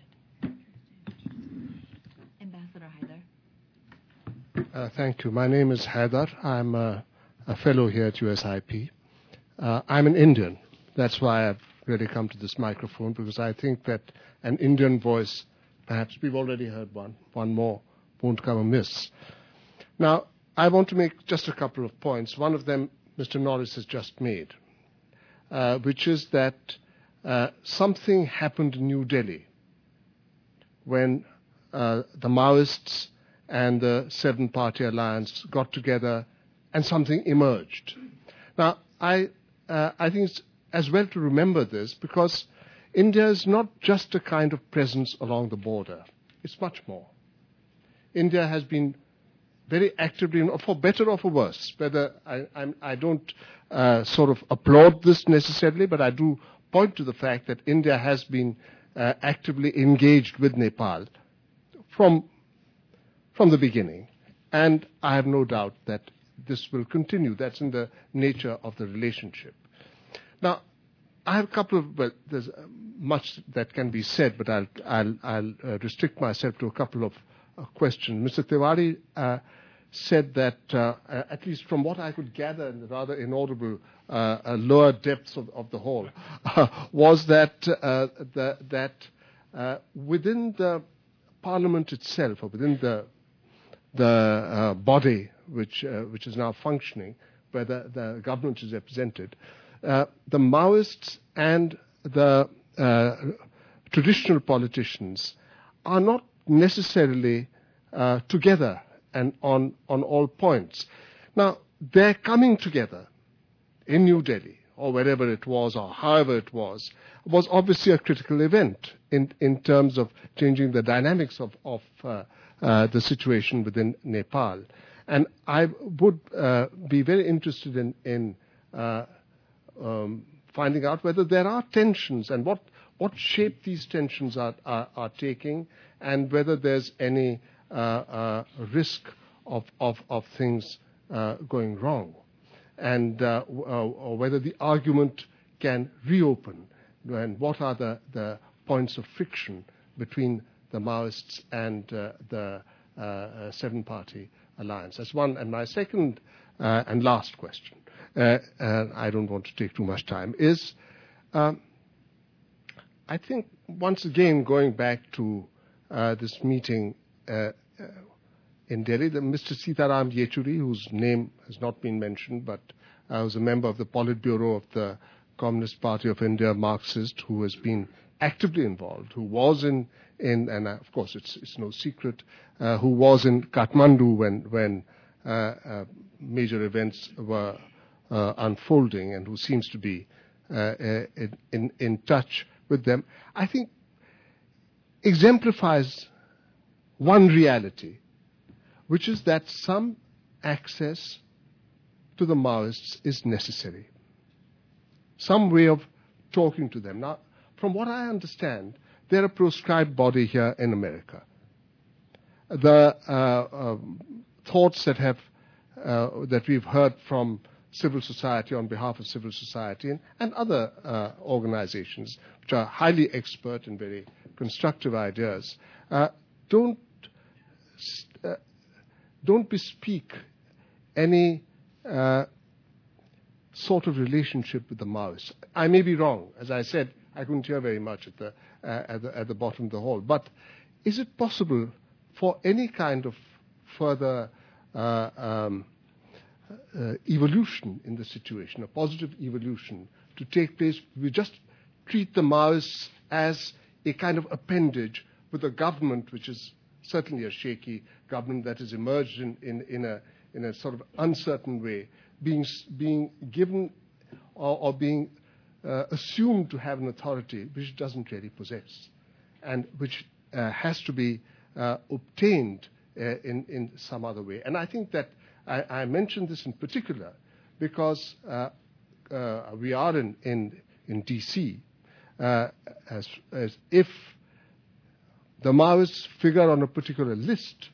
Speaker 2: Ambassador Haider.
Speaker 8: Uh, thank you. My name is Haider. I'm a, a fellow here at U S I P. Uh, I'm an Indian. That's why I've really come to this microphone, because I think that an Indian voice, perhaps we've already heard one, one more, won't come amiss. Now, I want to make just a couple of points. One of them Mister Norris has just made, uh, which is that uh, something happened in New Delhi when uh, the Maoists and the Seven-Party Alliance got together and something emerged. Now, I, uh, I think it's as well to remember this, because India is not just a kind of presence along the border. It's much more. India has been very actively, for better or for worse, whether I, I'm, I don't uh, sort of applaud this necessarily, but I do point to the fact that India has been uh, actively engaged with Nepal from, from the beginning. And I have no doubt that this will continue. That's in the nature of the relationship. Now, I have a couple of, well, there's much that can be said, but I'll, I'll, I'll uh, restrict myself to a couple of uh, questions. Mister Tiwari uh, said that, uh, uh, at least from what I could gather in the rather inaudible uh, uh, lower depths of, of the hall, uh, was that, uh, the, that uh, within the parliament itself, or within the, the uh, body which, uh, which is now functioning, where the, the government is represented, Uh, the Maoists and the uh, traditional politicians are not necessarily uh, together and on, on all points. Now, their coming together in New Delhi, or wherever it was, or however it was, was obviously a critical event in, in terms of changing the dynamics of, of uh, uh, the situation within Nepal. And I would uh, be very interested in, in uh, um, finding out whether there are tensions and what, what shape these tensions are, are, are taking, and whether there's any uh, uh, risk of, of, of things uh, going wrong, and uh, uh, or whether the argument can reopen, and what are the, the points of friction between the Maoists and uh, the uh, uh, seven-party alliance. That's one. And my second uh, and last question, uh, and I don't want to take too much time, is um, I think once again going back to uh, this meeting uh, uh, in Delhi, the Mister Sitaram Yechuri, whose name has not been mentioned, but uh, was a member of the Politburo of the Communist Party of India, Marxist, who has been actively involved, who was in, in and uh, of course it's, it's no secret, uh, who was in Kathmandu when, when uh, uh, major events were uh, unfolding, and who seems to be uh, in, in, in touch with them, I think exemplifies one reality, which is that some access to the Maoists is necessary. Some way of talking to them. Now, from what I understand, they're a proscribed body here in America. The uh, uh, thoughts that have uh, that we've heard from civil society, on behalf of civil society, and, and other uh, organizations, which are highly expert and very constructive ideas, uh, don't uh, don't bespeak any uh, sort of relationship with the Maoists. I may be wrong. As I said, I couldn't hear very much at the, uh, at the, at the bottom of the hall. But is it possible for any kind of further uh, um, uh, evolution in the situation, a positive evolution, to take place? We just treat the Maoists as a kind of appendage with a government which is certainly a shaky government that has emerged in, in, in, a, in a sort of uncertain way, being, being given or, or being uh, assumed to have an authority which it doesn't really possess, and which uh, has to be uh, obtained uh, in, in some other way. And I think that I, I mentioned this in particular because uh, uh, we are in, in, in D C uh, as, as if the Maoists figure on a particular list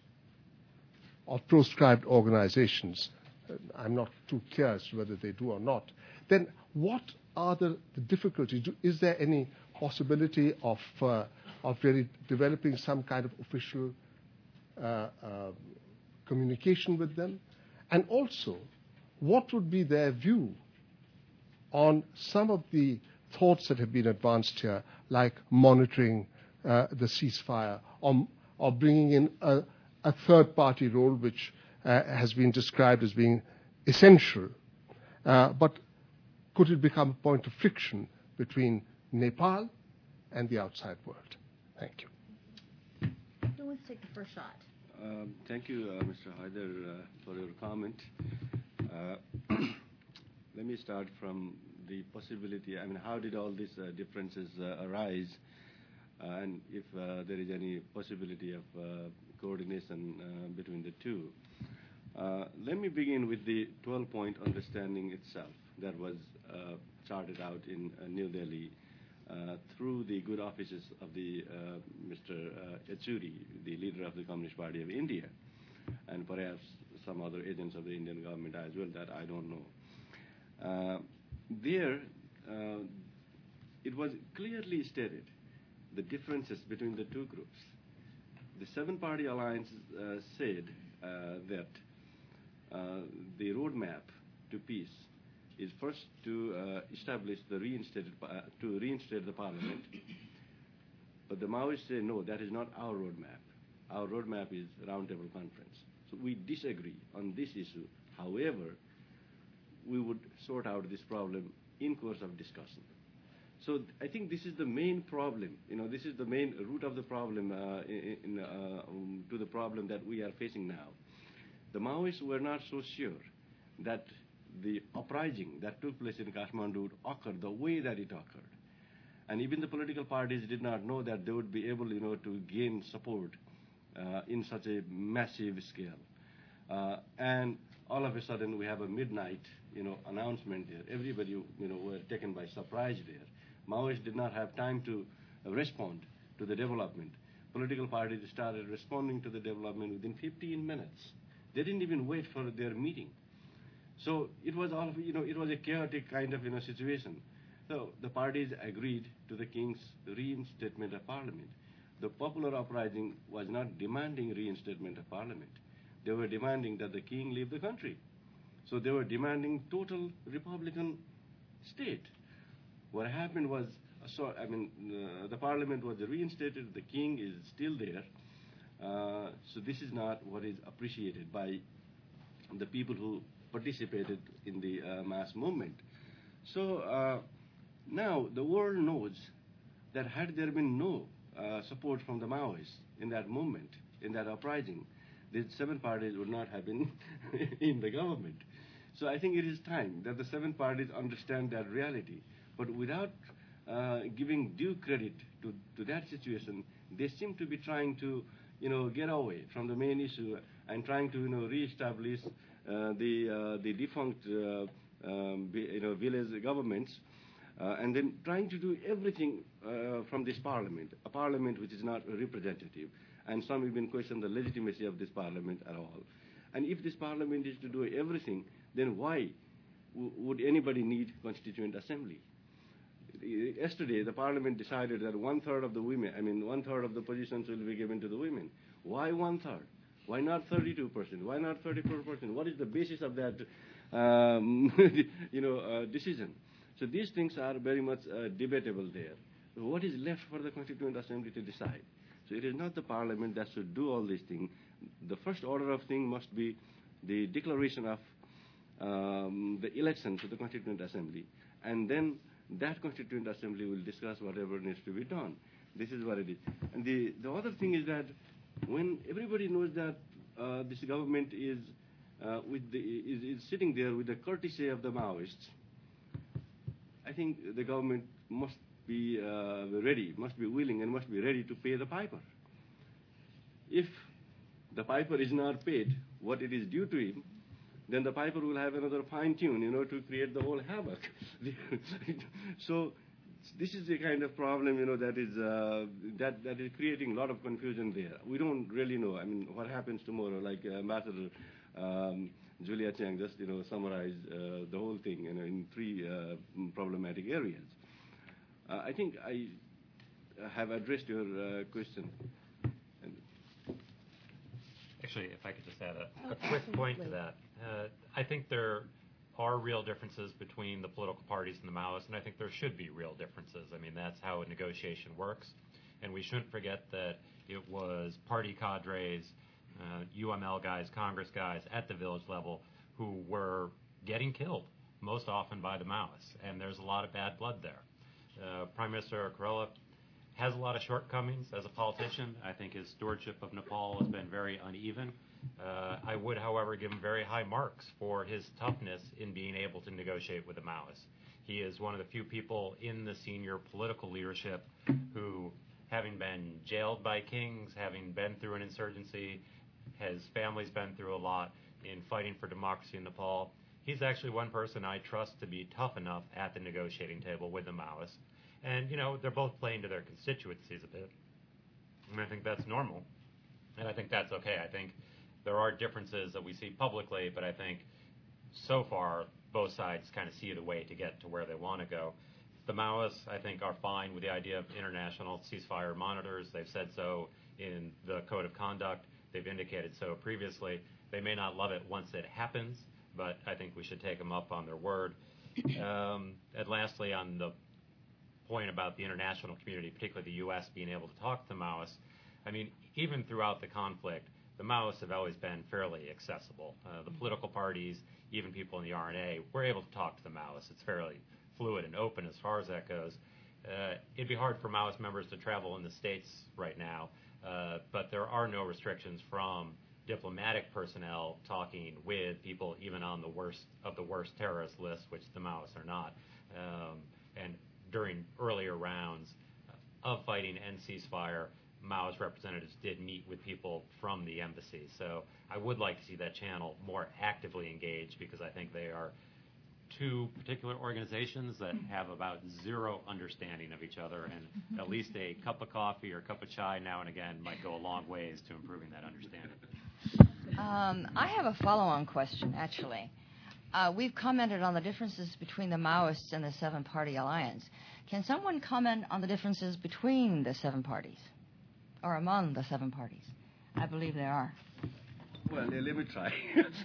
Speaker 8: of proscribed organizations. I'm not too clear as to whether they do or not. Then what are the, the difficulties? Do, is there any possibility of, uh, of really developing some kind of official uh, uh, communication with them? And also, what would be their view on some of the thoughts that have been advanced here, like monitoring uh, the ceasefire, or, or bringing in a, a third-party role, which uh, has been described as being essential. Uh, but could it become a point of friction between Nepal and the outside world? Thank you.
Speaker 2: Who wants to take the first shot?
Speaker 3: Um, thank you, uh, Mister Haider, uh, for your comment. Uh, let me start from the possibility. I mean, how did all these uh, differences uh, arise, uh, and if uh, there is any possibility of uh, coordination uh, between the two. Uh, let me begin with the twelve-point understanding itself that was uh, charted out in uh, New Delhi uh, through the good offices of the uh, Mister Uh, Yechuri, the leader of the Communist Party of India, and perhaps some other agents of the Indian government as well that I don't know. Uh, there, uh, it was clearly stated the differences between the two groups. The seven-party alliance uh, said uh, that uh, the roadmap to peace is first to uh, establish the reinstated uh, to reinstate the parliament. But the Maoists say no, that is not our roadmap. Our roadmap is roundtable conference. So we disagree on this issue. However, we would sort out this problem in course of discussion. So I think this is the main problem. You know, this is the main root of the problem uh, in, in, uh, um, to the problem that we are facing now. The Maoists were not so sure that the uprising that took place in Kathmandu occurred the way that it occurred. And even the political parties did not know that they would be able, you know, to gain support uh, in such a massive scale. Uh, and all of a sudden, we have a midnight, you know, announcement there. Everybody, you know, were taken by surprise there. Maoists did not have time to uh, respond to the development. Political parties started responding to the development within fifteen minutes. They didn't even wait for their meeting. So it was all, you know, it was a chaotic kind of, you know, situation. So the parties agreed to the king's reinstatement of parliament. The popular uprising was not demanding reinstatement of parliament. They were demanding that the king leave the country. So they were demanding total republican state. What happened was, so I mean, uh, the parliament was reinstated. The king is still there. Uh, so this is not what is appreciated by the people who participated in the uh, mass movement. So uh, now the world knows that had there been no uh, support from the Maoists in that movement, in that uprising, the seven parties would not have been in the government. So I think it is time that the seven parties understand that reality. But without uh, giving due credit to, to that situation, they seem to be trying to, you know, get away from the main issue and trying to, you know, reestablish uh, the uh, the defunct, uh, um, you know, village governments, uh, and then trying to do everything uh, from this parliament, a parliament which is not representative. And some even question the legitimacy of this parliament at all. And if this parliament is to do everything, then why w- would anybody need constituent assembly? Yesterday, the parliament decided that one-third of the women, I mean, one-third of the positions will be given to the women. Why one-third? Why not thirty-two percent? Why not thirty-four percent? What is the basis of that, um, you know, uh, decision? So these things are very much uh, debatable there. So what is left for the Constituent Assembly to decide? So it is not the parliament that should do all these things. The first order of things must be the declaration of um, the election to the Constituent Assembly, and then that Constituent Assembly will discuss whatever needs to be done. This is what it is. And the, the other thing is that when everybody knows that uh, this government is, uh, with the, is, is sitting there with the courtesy of the Maoists, I think the government must be uh, ready, must be willing, and must be ready to pay the piper. If the piper is not paid what it is due to him, then the piper will have another fine tune, you know, to create the whole havoc. So this is the kind of problem, you know, that is uh, that that is creating a lot of confusion there. We don't really know. I mean, what happens tomorrow? Like uh, Ambassador um, Julia Chang just, you know, summarized uh, the whole thing, you know, in three uh, problematic areas. Uh, I think I have addressed your uh, question.
Speaker 4: Actually, if I could just add a, a quick point to that. Uh, I think there are real differences between the political parties and the Maoists, and I think there should be real differences. I mean, that's how a negotiation works. And we shouldn't forget that it was party cadres, uh, U M L guys, Congress guys at the village level who were getting killed, most often by the Maoists. And there's a lot of bad blood there. Uh, Prime Minister Khurela has a lot of shortcomings as a politician. I think his stewardship of Nepal has been very uneven. Uh, I would, however, give him very high marks for his toughness in being able to negotiate with the Maoists. He is one of the few people in the senior political leadership who, having been jailed by kings, having been through an insurgency, his family's been through a lot in fighting for democracy in Nepal. He's actually one person I trust to be tough enough at the negotiating table with the Maoists. And, you know, they're both playing to their constituencies a bit. And I think that's normal. And I think that's okay. I think there are differences that we see publicly, but I think so far both sides kind of see the way to get to where they want to go. The Maoists, I think, are fine with the idea of international ceasefire monitors. They've said so in the Code of Conduct. They've indicated so previously. They may not love it once it happens, but I think we should take them up on their word. Um, and lastly, on the point about the international community, particularly the U S being able to talk to the Maoists, I mean, even throughout the conflict, the Maoists have always been fairly accessible. Uh, the political parties, even people in the R N A, were able to talk to the Maoists. It's fairly fluid and open as far as that goes. Uh, it'd be hard for Maoist members to travel in the States right now, uh, but there are no restrictions from diplomatic personnel talking with people even on the worst of the worst terrorist list, which the Maoists are not. Um, and during earlier rounds of fighting and ceasefire, Maoist representatives did meet with people from the embassy. So I would like to see that channel more actively engaged, because I think they are two particular organizations that have about zero understanding of each other, and at least a cup of coffee or a cup of chai now and again might go a long ways to improving that understanding.
Speaker 6: Um, I have a follow-on question, actually. Uh, we've commented on the differences between the Maoists and the seven-party alliance. Can someone comment on the differences between the seven parties, or among the seven parties? I believe there are.
Speaker 3: Well, let me try.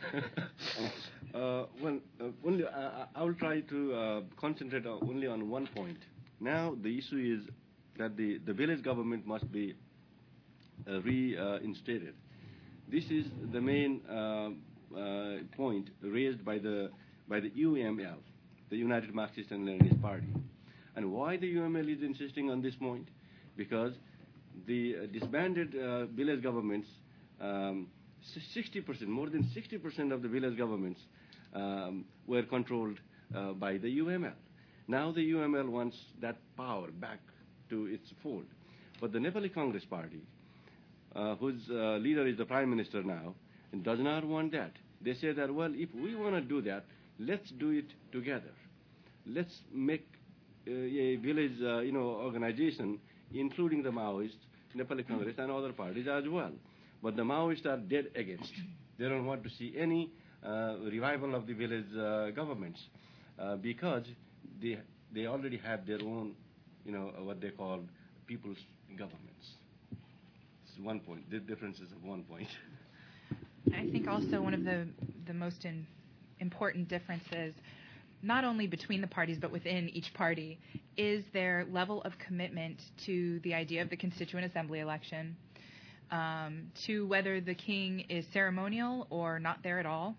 Speaker 3: uh, well, uh, only uh, I will try to uh, concentrate on, only on one point. Now, the issue is that the, the village government must be uh, reinstated. This is the main uh, uh, point raised by the by the U M L, the United Marxist and Leninist Party. And why the U M L is insisting on this point? Because the uh, disbanded uh, village governments, um, sixty percent, more than sixty percent of the village governments um, were controlled uh, by the U M L. Now the U M L wants that power back to its fold. But the Nepali Congress Party, uh, whose uh, leader is the Prime Minister now, does not want that. They say that, well, if we want to do that, let's do it together. Let's make uh, a village uh, you know, organization, including the Maoists, Nepali Congress, and other parties as well. But the Maoists are dead against. They don't want to see any uh, revival of the village uh, governments uh, because they they already have their own, you know, what they call people's governments. It's one point. The differences of one point.
Speaker 5: I think also one of the the most in, important differences, not only between the parties but within each party, is their level of commitment to the idea of the Constituent Assembly election, um, to whether the king is ceremonial or not there at all,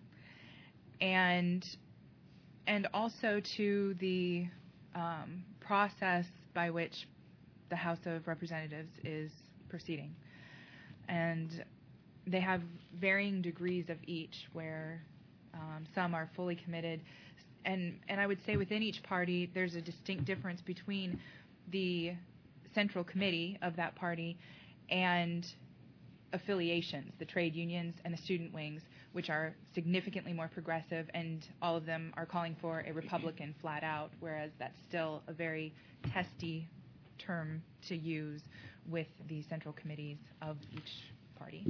Speaker 5: and and also to the um, process by which the House of Representatives is proceeding. And they have varying degrees of each, where um, some are fully committed. And, and I would say within each party, there's a distinct difference between the central committee of that party and affiliations, the trade unions and the student wings, which are significantly more progressive, and all of them are calling for a Republican flat out, whereas that's still a very testy term to use with the central committees of each party.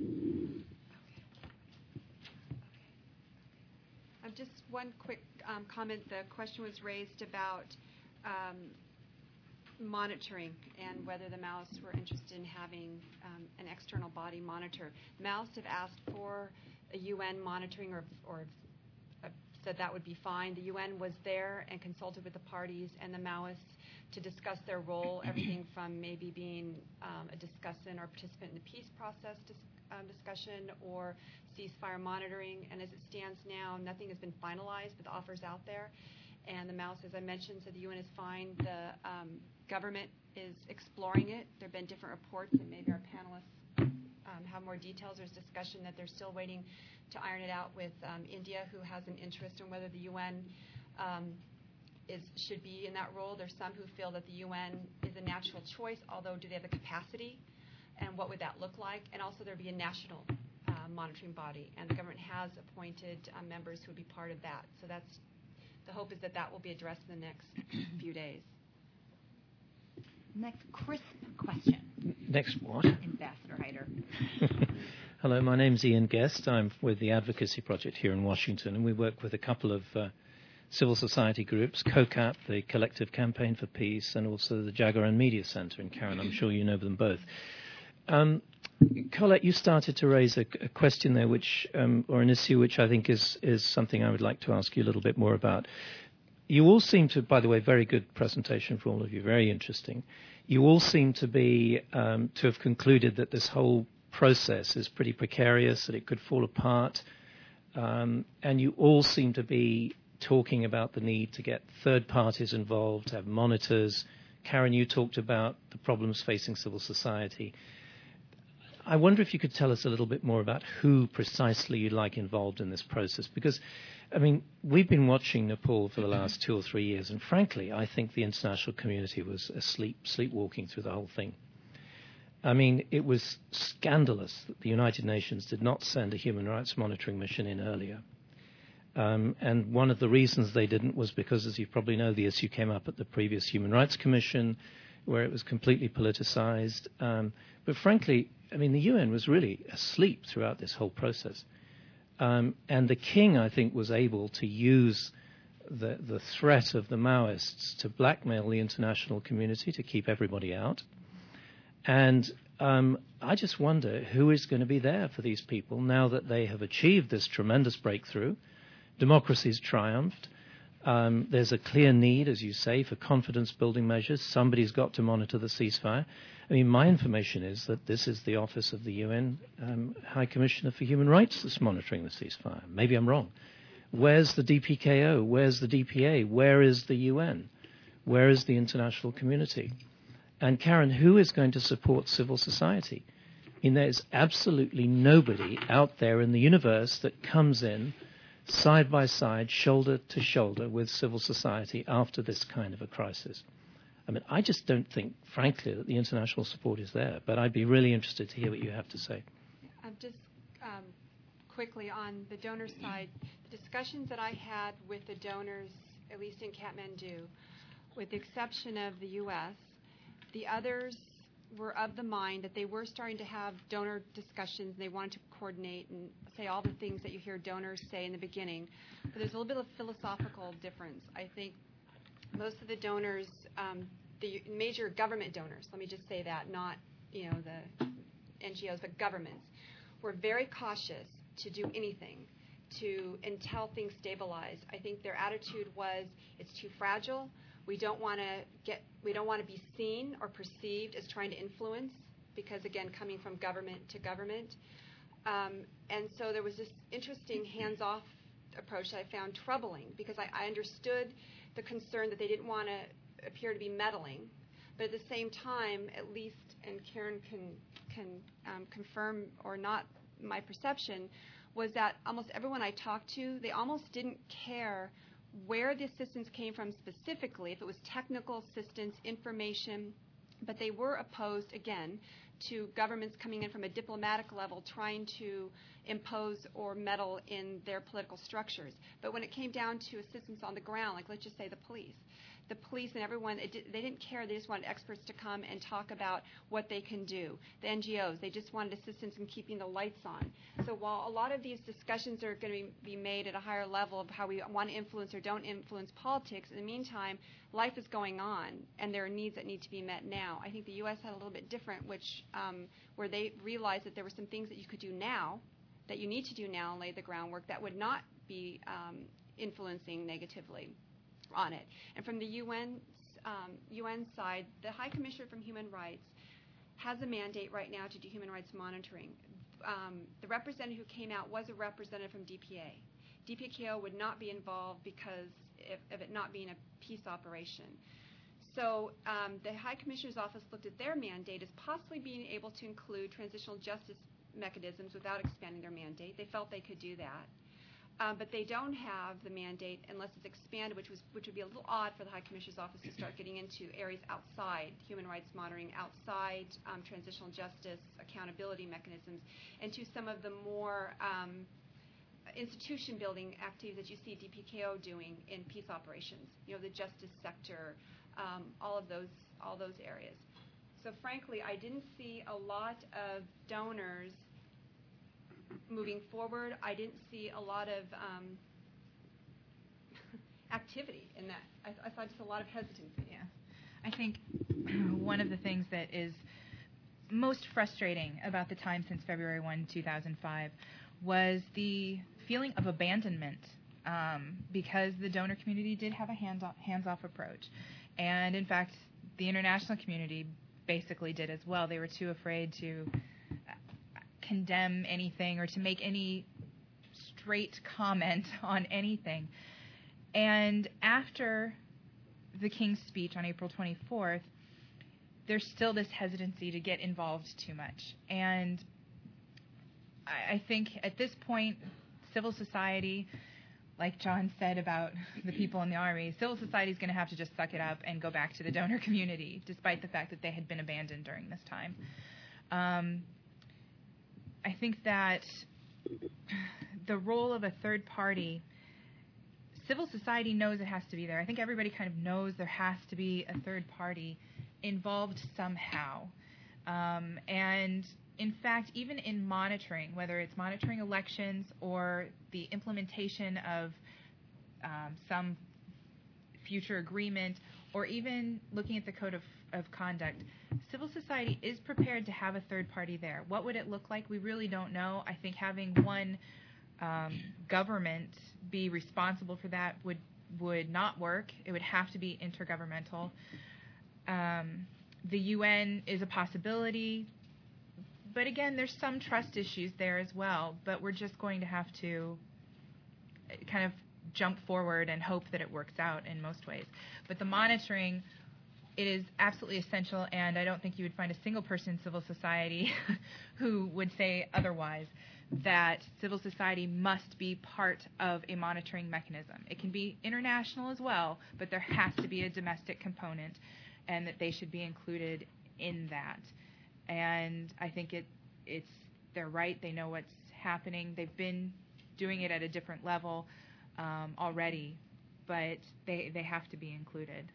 Speaker 1: Um, just one quick um, comment. The question was raised about um, monitoring and whether the Maoists were interested in having um, an external body monitor. Maoists have asked for a U N monitoring, or, or uh, said that would be fine. The U N was there and consulted with the parties and the Maoists to discuss their role, everything from maybe being um, a discussant or participant in the peace process dis- um, discussion or ceasefire monitoring. And as it stands now, nothing has been finalized, but the offer's out there. And the Maoists, as I mentioned, said the U N is fine. The um, government is exploring it. There have been different reports, and maybe our panelists um, have more details. There's discussion that they're still waiting to iron it out with um, India, who has an interest in whether the U N um, is should be in that role. There's some who feel that the U N is a natural choice, although do they have the capacity, and what would that look like? And also there would be a national uh, monitoring body, and the government has appointed uh, members who would be part of that. So that's the hope is that that will be addressed in the next few days.
Speaker 2: Next crisp question.
Speaker 9: Next what?
Speaker 2: Ambassador Hyder.
Speaker 9: Hello, my name's Ian Guest. I'm with the Advocacy Project here in Washington, and we work with a couple of uh, civil society groups, COCAP, the Collective Campaign for Peace, and also the Jaguar Media Center in Karen. I'm sure you know them both. Um, Colette, you started to raise a, a question there, which, um, or an issue which I think is, is something I would like to ask you a little bit more about. You all seem to, by the way, very good presentation for all of you, very interesting. You all seem to be, um, to have concluded that this whole process is pretty precarious, that it could fall apart, um, and you all seem to be talking about the need to get third parties involved, to have monitors. Karen, you talked about the problems facing civil society. I wonder if you could tell us a little bit more about who precisely you'd like involved in this process. Because, I mean, we've been watching Nepal for the last two or three years, and frankly, I think the international community was asleep, sleepwalking through the whole thing. I mean, it was scandalous that the United Nations did not send a human rights monitoring mission in earlier. Um, and one of the reasons they didn't was because, as you probably know, the issue came up at the previous Human Rights Commission, where it was completely politicized. Um, but frankly, I mean, the U N was really asleep throughout this whole process. Um, and the king, I think, was able to use the, the threat of the Maoists to blackmail the international community to keep everybody out. And um, I just wonder who is going to be there for these people now that they have achieved this tremendous breakthrough. Democracy's triumphed. Um, there's a clear need, as you say, for confidence-building measures. Somebody's got to monitor the ceasefire. I mean, my information is that this is the office of the U N um, High Commissioner for Human Rights that's monitoring the ceasefire. Maybe I'm wrong. Where's the D P K O? Where's the D P A? Where is the U N? Where is the international community? And Karen, who is going to support civil society? I mean, there's absolutely nobody out there in the universe that comes in side by side, shoulder to shoulder with civil society after this kind of a crisis. I mean, I just don't think, frankly, that the international support is there, but I'd be really interested to hear what you have to say.
Speaker 1: Um, just um, quickly on the donor side, the discussions that I had with the donors, at least in Kathmandu, with the exception of the U S, the others were of the mind that they were starting to have donor discussions. They wanted to coordinate and say all the things that you hear donors say in the beginning. But there's a little bit of philosophical difference. I think most of the donors, um, the major government donors, let me just say that, not you know the N G Os, but governments, were very cautious to do anything to until things stabilize. I think their attitude was it's too fragile. We don't want to get. We don't want to be seen or perceived as trying to influence, because again, coming from government to government, um, and so there was this interesting hands-off approach that I found troubling, because I, I understood the concern that they didn't want to appear to be meddling, but at the same time, at least, and Karen can can um, confirm or not, my perception was that almost everyone I talked to, they almost didn't care where the assistance came from specifically, if it was technical assistance, information, but they were opposed, again, to governments coming in from a diplomatic level trying to impose or meddle in their political structures. But when it came down to assistance on the ground, like let's just say the police, the police and everyone, it did, they didn't care. They just wanted experts to come and talk about what they can do. The N G Os, they just wanted assistance in keeping the lights on. So while a lot of these discussions are going to be made at a higher level of how we want to influence or don't influence politics, in the meantime, life is going on, and there are needs that need to be met now. I think the U S had a little bit different, which um, where they realized that there were some things that you could do now, that you need to do now and lay the groundwork that would not be um, influencing negatively on it. And from the U N um, U N side, the High Commissioner for Human Rights has a mandate right now to do human rights monitoring. Um, the representative who came out was a representative from D P A. D P K O would not be involved because of, of it not being a peace operation. So um, the High Commissioner's Office looked at their mandate as possibly being able to include transitional justice mechanisms without expanding their mandate. They felt they could do that. Um, but they don't have the mandate unless it's expanded, which was which would be a little odd for the High Commissioner's Office to start getting into areas outside human rights monitoring, outside um, transitional justice accountability mechanisms, and to some of the more um, institution building activities that you see D P K O doing in peace operations. You know, the justice sector, um, all of those all those areas. So frankly, I didn't see a lot of donors moving forward. I didn't see a lot of um, activity in that. I, I saw just a lot of hesitancy.
Speaker 5: Yeah. I think one of the things that is most frustrating about the time since February first, two thousand five was the feeling of abandonment um, because the donor community did have a hands-off, hands-off approach. And in fact, the international community basically did as well. They were too afraid to condemn anything or to make any straight comment on anything. And after the King's speech on April twenty-fourth, there's still this hesitancy to get involved too much. And I, I think at this point, civil society, like John said about the people in the Army, civil society is going to have to just suck it up and go back to the donor community, despite the fact that they had been abandoned during this time. Um, I think that the role of a third party, civil society knows it has to be there. I think everybody kind of knows there has to be a third party involved somehow. Um, and in fact, even in monitoring, whether it's monitoring elections or the implementation of um, some future agreement, or even looking at the code of, of conduct, civil society is prepared to have a third party there. What would it look like? We really don't know. I think having one um, government be responsible for that would would not work. It would have to be intergovernmental. Um, the U N is a possibility. But again, there's some trust issues there as well. But we're just going to have to kind of jump forward and hope that it works out in most ways. But the monitoring, it is absolutely essential, and I don't think you would find a single person in civil society who would say otherwise, that civil society must be part of a monitoring mechanism. It can be international as well, but there has to be a domestic component, and that they should be included in that. And I think it, it's they're right. They know what's happening. They've been doing it at a different level um, already, but they they have to be included.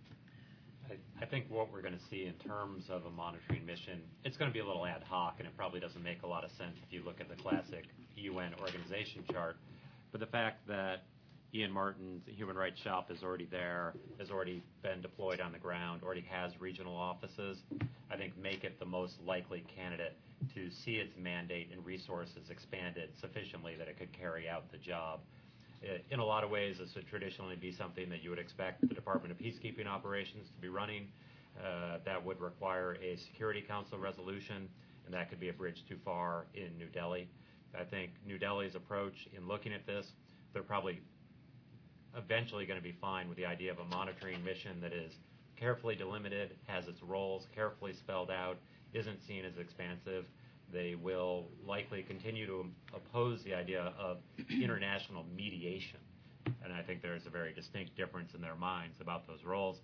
Speaker 4: I, I think what we're going to see in terms of a monitoring mission, it's going to be a little ad hoc, and it probably doesn't make a lot of sense if you look at the classic U N organization chart. But the fact that Ian Martin's Human Rights Shop is already there, has already been deployed on the ground, already has regional offices, I think make it the most likely candidate to see its mandate and resources expanded sufficiently that it could carry out the job. In a lot of ways, this would traditionally be something that you would expect the Department of Peacekeeping Operations to be running. Uh, that would require a Security Council resolution, and that could be a bridge too far in New Delhi. I think New Delhi's approach in looking at this, they're probably eventually going to be fine with the idea of a monitoring mission that is carefully delimited, has its roles carefully spelled out, isn't seen as expansive. They will likely continue to oppose the idea of international mediation. And I think there's a very distinct difference in their minds about those roles.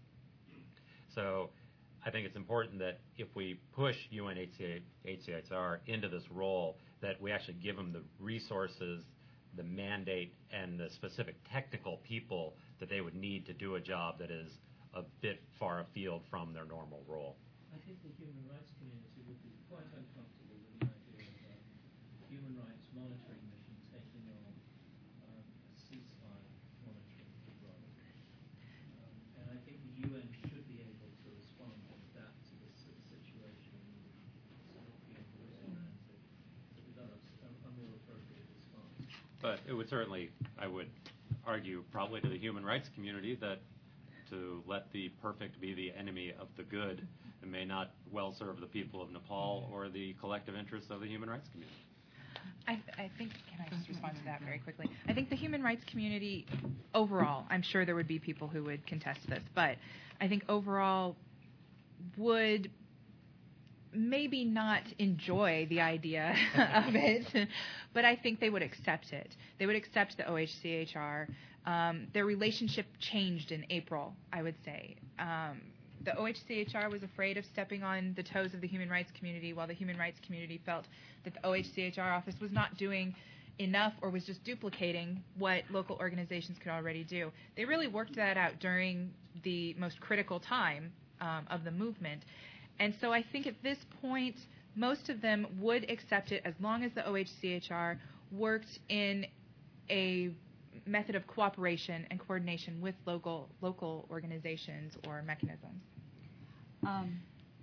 Speaker 4: So I think it's important that if we push U N H C H R into this role, that we actually give them the resources, the mandate, and the specific technical people that they would need to do a job that is a bit far afield from their normal role.
Speaker 9: I think the human rights community would be quite uncomfortable with the idea of a human rights monitoring mission taking on um, a ceasefire monitoring role. Um, and I think the U N should be able to respond and adapt to this sort of situation and not be in position to, to develop a, a more appropriate response.
Speaker 4: But it would certainly, I would argue, probably to the human rights community that to let the perfect be the enemy of the good, it may not well serve the people of Nepal or the collective interests of the human rights community.
Speaker 5: I, I think, can I just respond to that very quickly? I think the human rights community overall, I'm sure there would be people who would contest this, but I think overall would maybe not enjoy the idea of it, but I think they would accept it. They would accept the O H C H R. Um, their relationship changed in April, I would say. Um, the O H C H R was afraid of stepping on the toes of the human rights community, while the human rights community felt that the O H C H R office was not doing enough or was just duplicating what local organizations could already do. They really worked that out during the most critical time um, of the movement. And so I think at this point, most of them would accept it as long as the O H C H R worked in a method of cooperation and coordination with local local organizations or mechanisms.
Speaker 6: Um,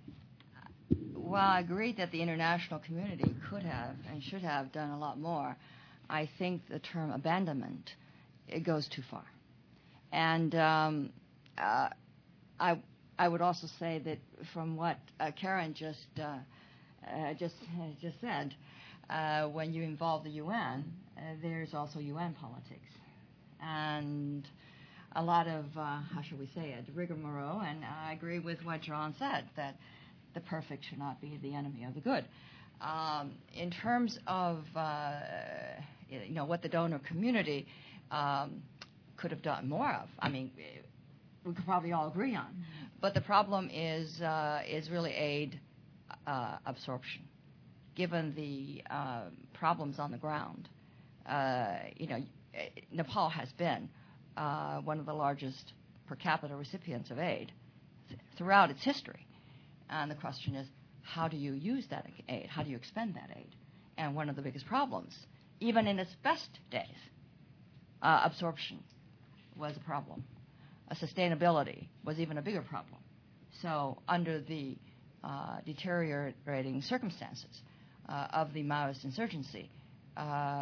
Speaker 6: while I agree that the international community could have and should have done a lot more, I think the term abandonment, it goes too far. And um, uh, I I would also say that from what uh, Karen just uh, uh, just uh, just said, uh, when you involve the U N, uh, there's also U N politics, and a lot of uh, how shall we say it, rigmarole. And I agree with what John said, that the perfect should not be the enemy of the good. Um, in terms of uh, you know what the donor community um, could have done more of, I mean, we could probably all agree on. But the problem is uh, is really aid uh, absorption, given the uh, problems on the ground. Uh, you know, Nepal has been uh, one of the largest per capita recipients of aid th- throughout its history, and the question is, how do you use that aid? How do you expend that aid? And one of the biggest problems, even in its best days, uh, absorption was a problem. Uh, sustainability was even a bigger problem. So under the uh, deteriorating circumstances uh, of the Maoist insurgency, uh,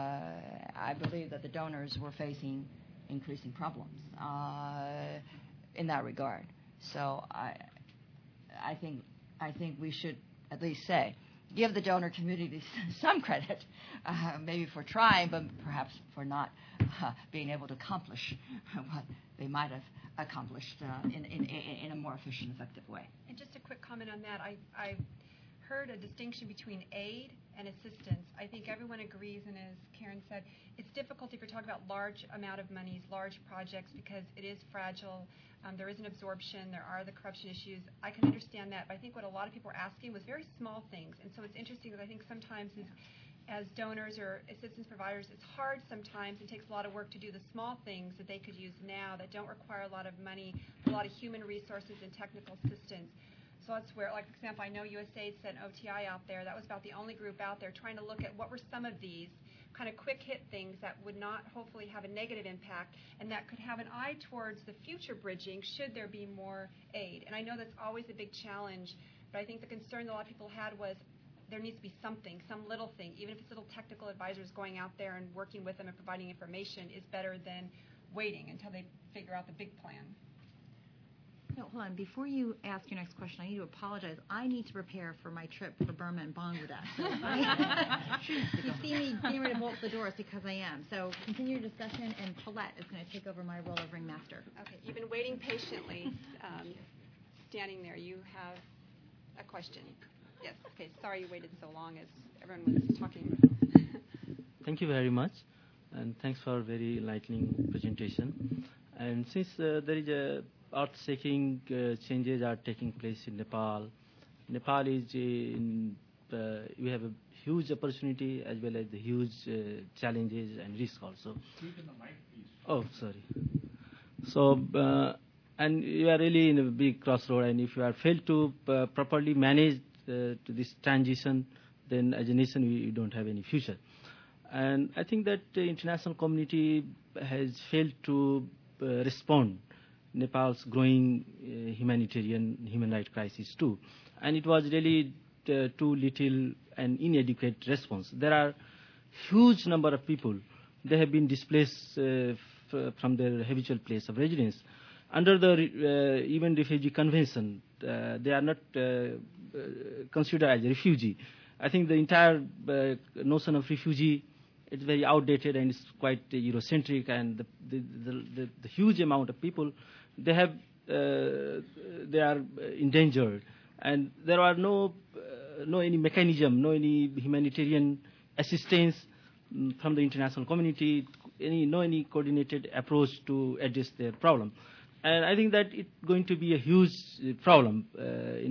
Speaker 6: I believe that the donors were facing increasing problems uh, in that regard. So I, I think, I think we should at least say, give the donor community some credit, uh, maybe for trying, but perhaps for not uh, being able to accomplish what they might have accomplished uh, in, in, in a more efficient, effective way.
Speaker 1: And just a quick comment on that. I, I heard a distinction between aid and assistance. I think everyone agrees, and as Karen said, it's difficult if you're talking about large amount of monies, large projects, because it is fragile. Um, there is an absorption. There are the corruption issues. I can understand that, but I think what a lot of people were asking was very small things. And so it's interesting because I think sometimes as, as donors or assistance providers, it's hard sometimes. It takes a lot of work to do the small things that they could use now that don't require a lot of money, a lot of human resources and technical assistance. So that's where, like, for example, I know U S A I D sent O T I out there. That was about the only group out there trying to look at what were some of these kind of quick hit things that would not hopefully have a negative impact and that could have an eye towards the future bridging should there be more aid. And I know that's always a big challenge, but I think the concern that a lot of people had was there needs to be something, some little thing, even if it's little technical advisors going out there and working with them and providing information is better than waiting until they figure out the big plan.
Speaker 2: No, hold on. Before you ask your next question, I need to apologize. I need to prepare for my trip for Burma and Bangladesh. So I, you see me getting ready to bolt the doors because I am. So continue your discussion, and Paulette is going to take over my role of ringmaster.
Speaker 1: Okay. You've been waiting patiently, um, standing there. You have a question. Yes. Okay. Sorry you waited so long as everyone was talking.
Speaker 10: Thank you very much, and thanks for a very enlightening presentation. And since uh, there is a earth-shaking uh, changes are taking place in Nepal. Nepal is in, uh, we have a huge opportunity as well as the huge uh, challenges and risk also.
Speaker 7: Speak in the mic, please.
Speaker 10: Oh, sorry. So, uh, and you are really in a big crossroad, and if you are failed to uh, properly manage uh, to this transition, then as a nation we, we don't have any future. And I think that the international community has failed to uh, respond Nepal's growing uh, humanitarian human rights crisis too. And it was really uh, too little and inadequate response. There are huge number of people, they have been displaced uh, f- from their habitual place of residence. Under the uh, even refugee convention, uh, they are not uh, uh, considered as a refugee. I think the entire uh, notion of refugee is very outdated and it's quite uh, Eurocentric, and the, the, the, the, the huge amount of people they have uh, they are endangered, and there are no uh, no any mechanism, no any humanitarian assistance from the international community, any no any coordinated approach to address their problem. And I think that it's going to be a huge problem uh,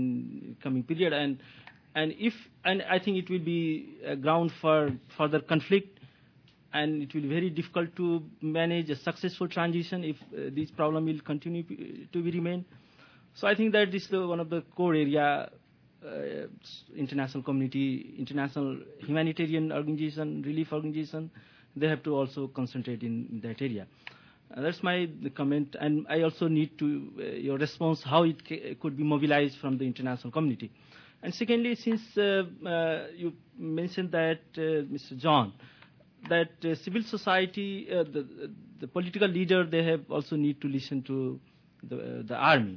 Speaker 10: in coming period, and and if and I think it will be a ground for further conflict. And it will be very difficult to manage a successful transition if uh, this problem will continue p- to be remain. So I think that this is the, one of the core area, uh, international community, international humanitarian organization, relief organization, they have to also concentrate in, in that area. Uh, that's my comment. And I also need to uh, your response how it ca- could be mobilized from the international community. And secondly, since uh, uh, you mentioned that, uh, Mister John, that uh, civil society, uh, the, the political leader, they have also need to listen to the, uh, the army.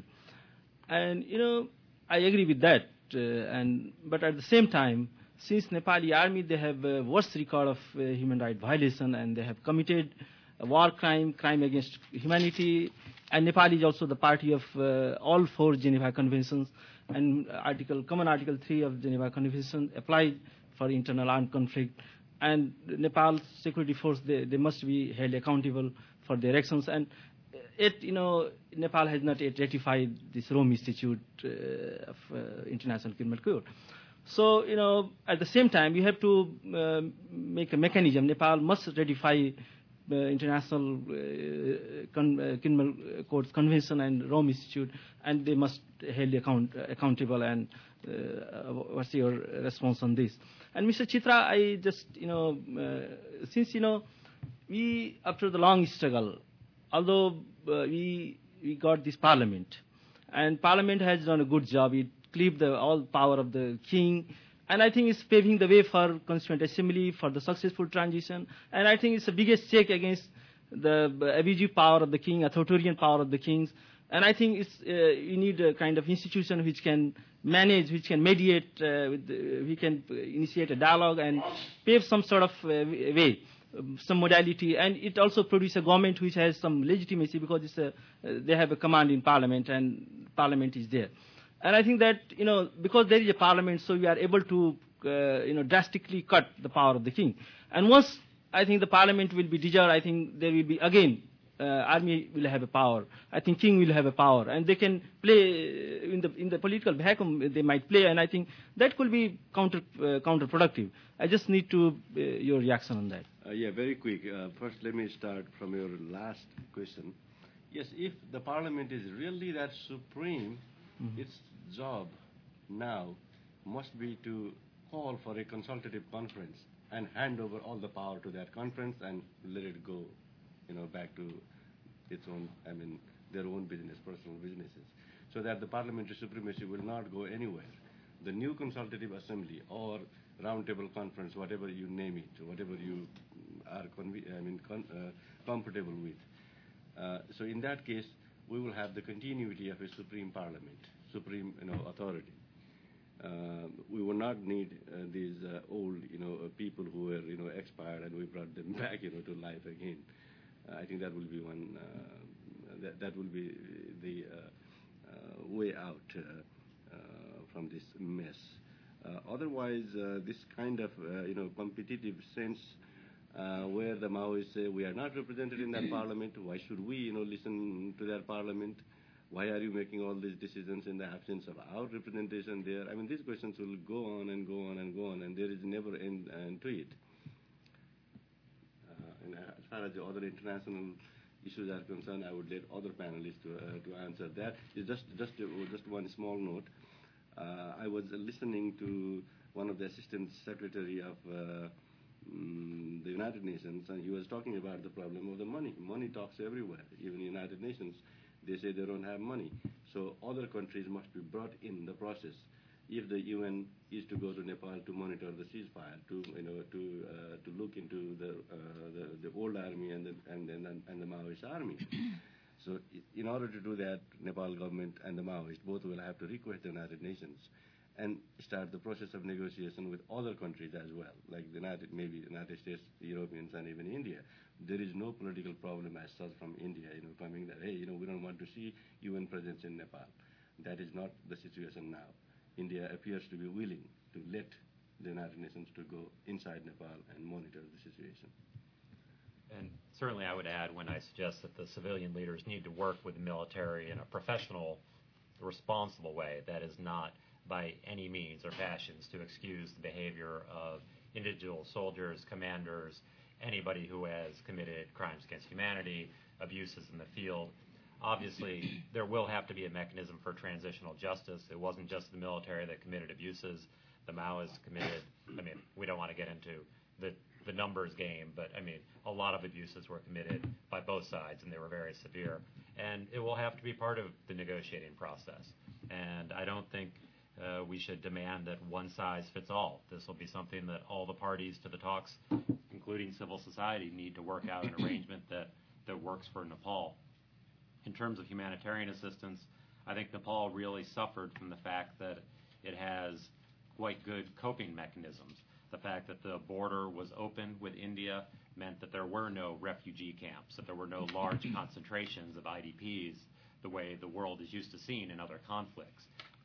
Speaker 10: And, you know, I agree with that. Uh, and but at the same time, since Nepali army, they have a worst record of uh, human rights violation, and they have committed a war crime, crime against humanity. And Nepal is also the party of uh, all four Geneva Conventions. And Article, Common Article three of Geneva Convention applies for internal armed conflict. And Nepal's security force, they, they must be held accountable for their actions. And it, you know, Nepal has not yet ratified this Rome Institute uh, of uh, International Criminal Court. So, you know, at the same time, you have to uh, make a mechanism. Nepal must ratify the uh, International uh, Con- uh, Criminal Court Convention and Rome Institute, and they must held account- accountable. And uh, what's your response on this? And Mister Chitra, I just, you know, uh, since, you know, we, after the long struggle, although uh, we we got this parliament, and parliament has done a good job. It cleaved the all power of the king, and I think it's paving the way for Constituent Assembly for the successful transition. And I think it's the biggest check against the abusive power of the king, authoritarian power of the kings. And I think it's uh, you need a kind of institution which can manage, which can mediate, uh, with the, we can initiate a dialogue and pave some sort of uh, way. Some modality, and it also produces a government which has some legitimacy because it's a, uh, they have a command in parliament, and parliament is there. And I think that, you know, because there is a parliament, so we are able to, uh, you know, drastically cut the power of the king. And once I think the parliament will be dissolved, I think there will be again, uh, army will have a power. I think king will have a power, and they can play in the in the political vacuum. They might play, and I think that could be counter uh, counterproductive. I just need to uh, your reaction on that.
Speaker 3: Uh, yeah, very quick. Uh, first, let me start from your last question. Yes, if the parliament is really that supreme, mm-hmm. its job now must be to call for a consultative conference and hand over all the power to that conference and let it go, you know, back to its own, I mean, their own business, personal businesses, so that the parliamentary supremacy will not go anywhere. The new consultative assembly or roundtable conference, whatever you name it, whatever you are conve- I mean, con- uh, comfortable with. Uh, so in that case, we will have the continuity of a supreme parliament, supreme, you know, authority. Uh, we will not need uh, these uh, old, you know, uh, people who were, you know, expired, and we brought them back, you know, to life again. Uh, I think that will be one. Uh, that that will be the uh, uh, way out uh, uh, from this mess. Uh, otherwise, uh, this kind of, uh, you know, competitive sense uh, where the Maoists say we are not represented in that parliament, why should we, you know, listen to that parliament? Why are you making all these decisions in the absence of our representation there? I mean, these questions will go on and go on and go on, and there is never end, end to it. Uh, and as far as the other international issues are concerned, I would let other panelists to, uh, to answer that. It's just, just, uh, just one small note. Uh, I was uh, listening to one of the assistant secretary of uh, um, the United Nations, and he was talking about the problem of the money. Money talks everywhere, even the United Nations. They say they don't have money. So other countries must be brought in the process. If the U N is to go to Nepal to monitor the ceasefire, to you know, to uh, to look into the, uh, the the old army and the and and, and the Maoist army. So in order to do that, Nepal government and the Maoists both will have to request the United Nations and start the process of negotiation with other countries as well, like the United, maybe the United States, the Europeans, and even India. There is no political problem as such from India, you know, coming that, hey, you know, we don't want to see U N presence in Nepal. That is not the situation now. India appears to be willing to let the United Nations to go inside Nepal and monitor the situation.
Speaker 4: And certainly I would add when I suggest that the civilian leaders need to work with the military in a professional, responsible way that is not by any means or fashions to excuse the behavior of individual soldiers, commanders, anybody who has committed crimes against humanity, abuses in the field. Obviously, there will have to be a mechanism for transitional justice. It wasn't just the military that committed abuses. The Maoists committed, I mean, we don't want to get into the, the numbers game, but, I mean, a lot of abuses were committed by both sides, and they were very severe. And it will have to be part of the negotiating process. And I don't think uh, we should demand that one size fits all. This will be something that all the parties to the talks, including civil society, need to work out an arrangement that, that works for Nepal. In terms of humanitarian assistance, I think Nepal really suffered from the fact that it has quite good coping mechanisms. The fact that the border was open with India meant that there were no refugee camps, that there were no large concentrations of I D Ps the way the world is used to seeing in other conflicts.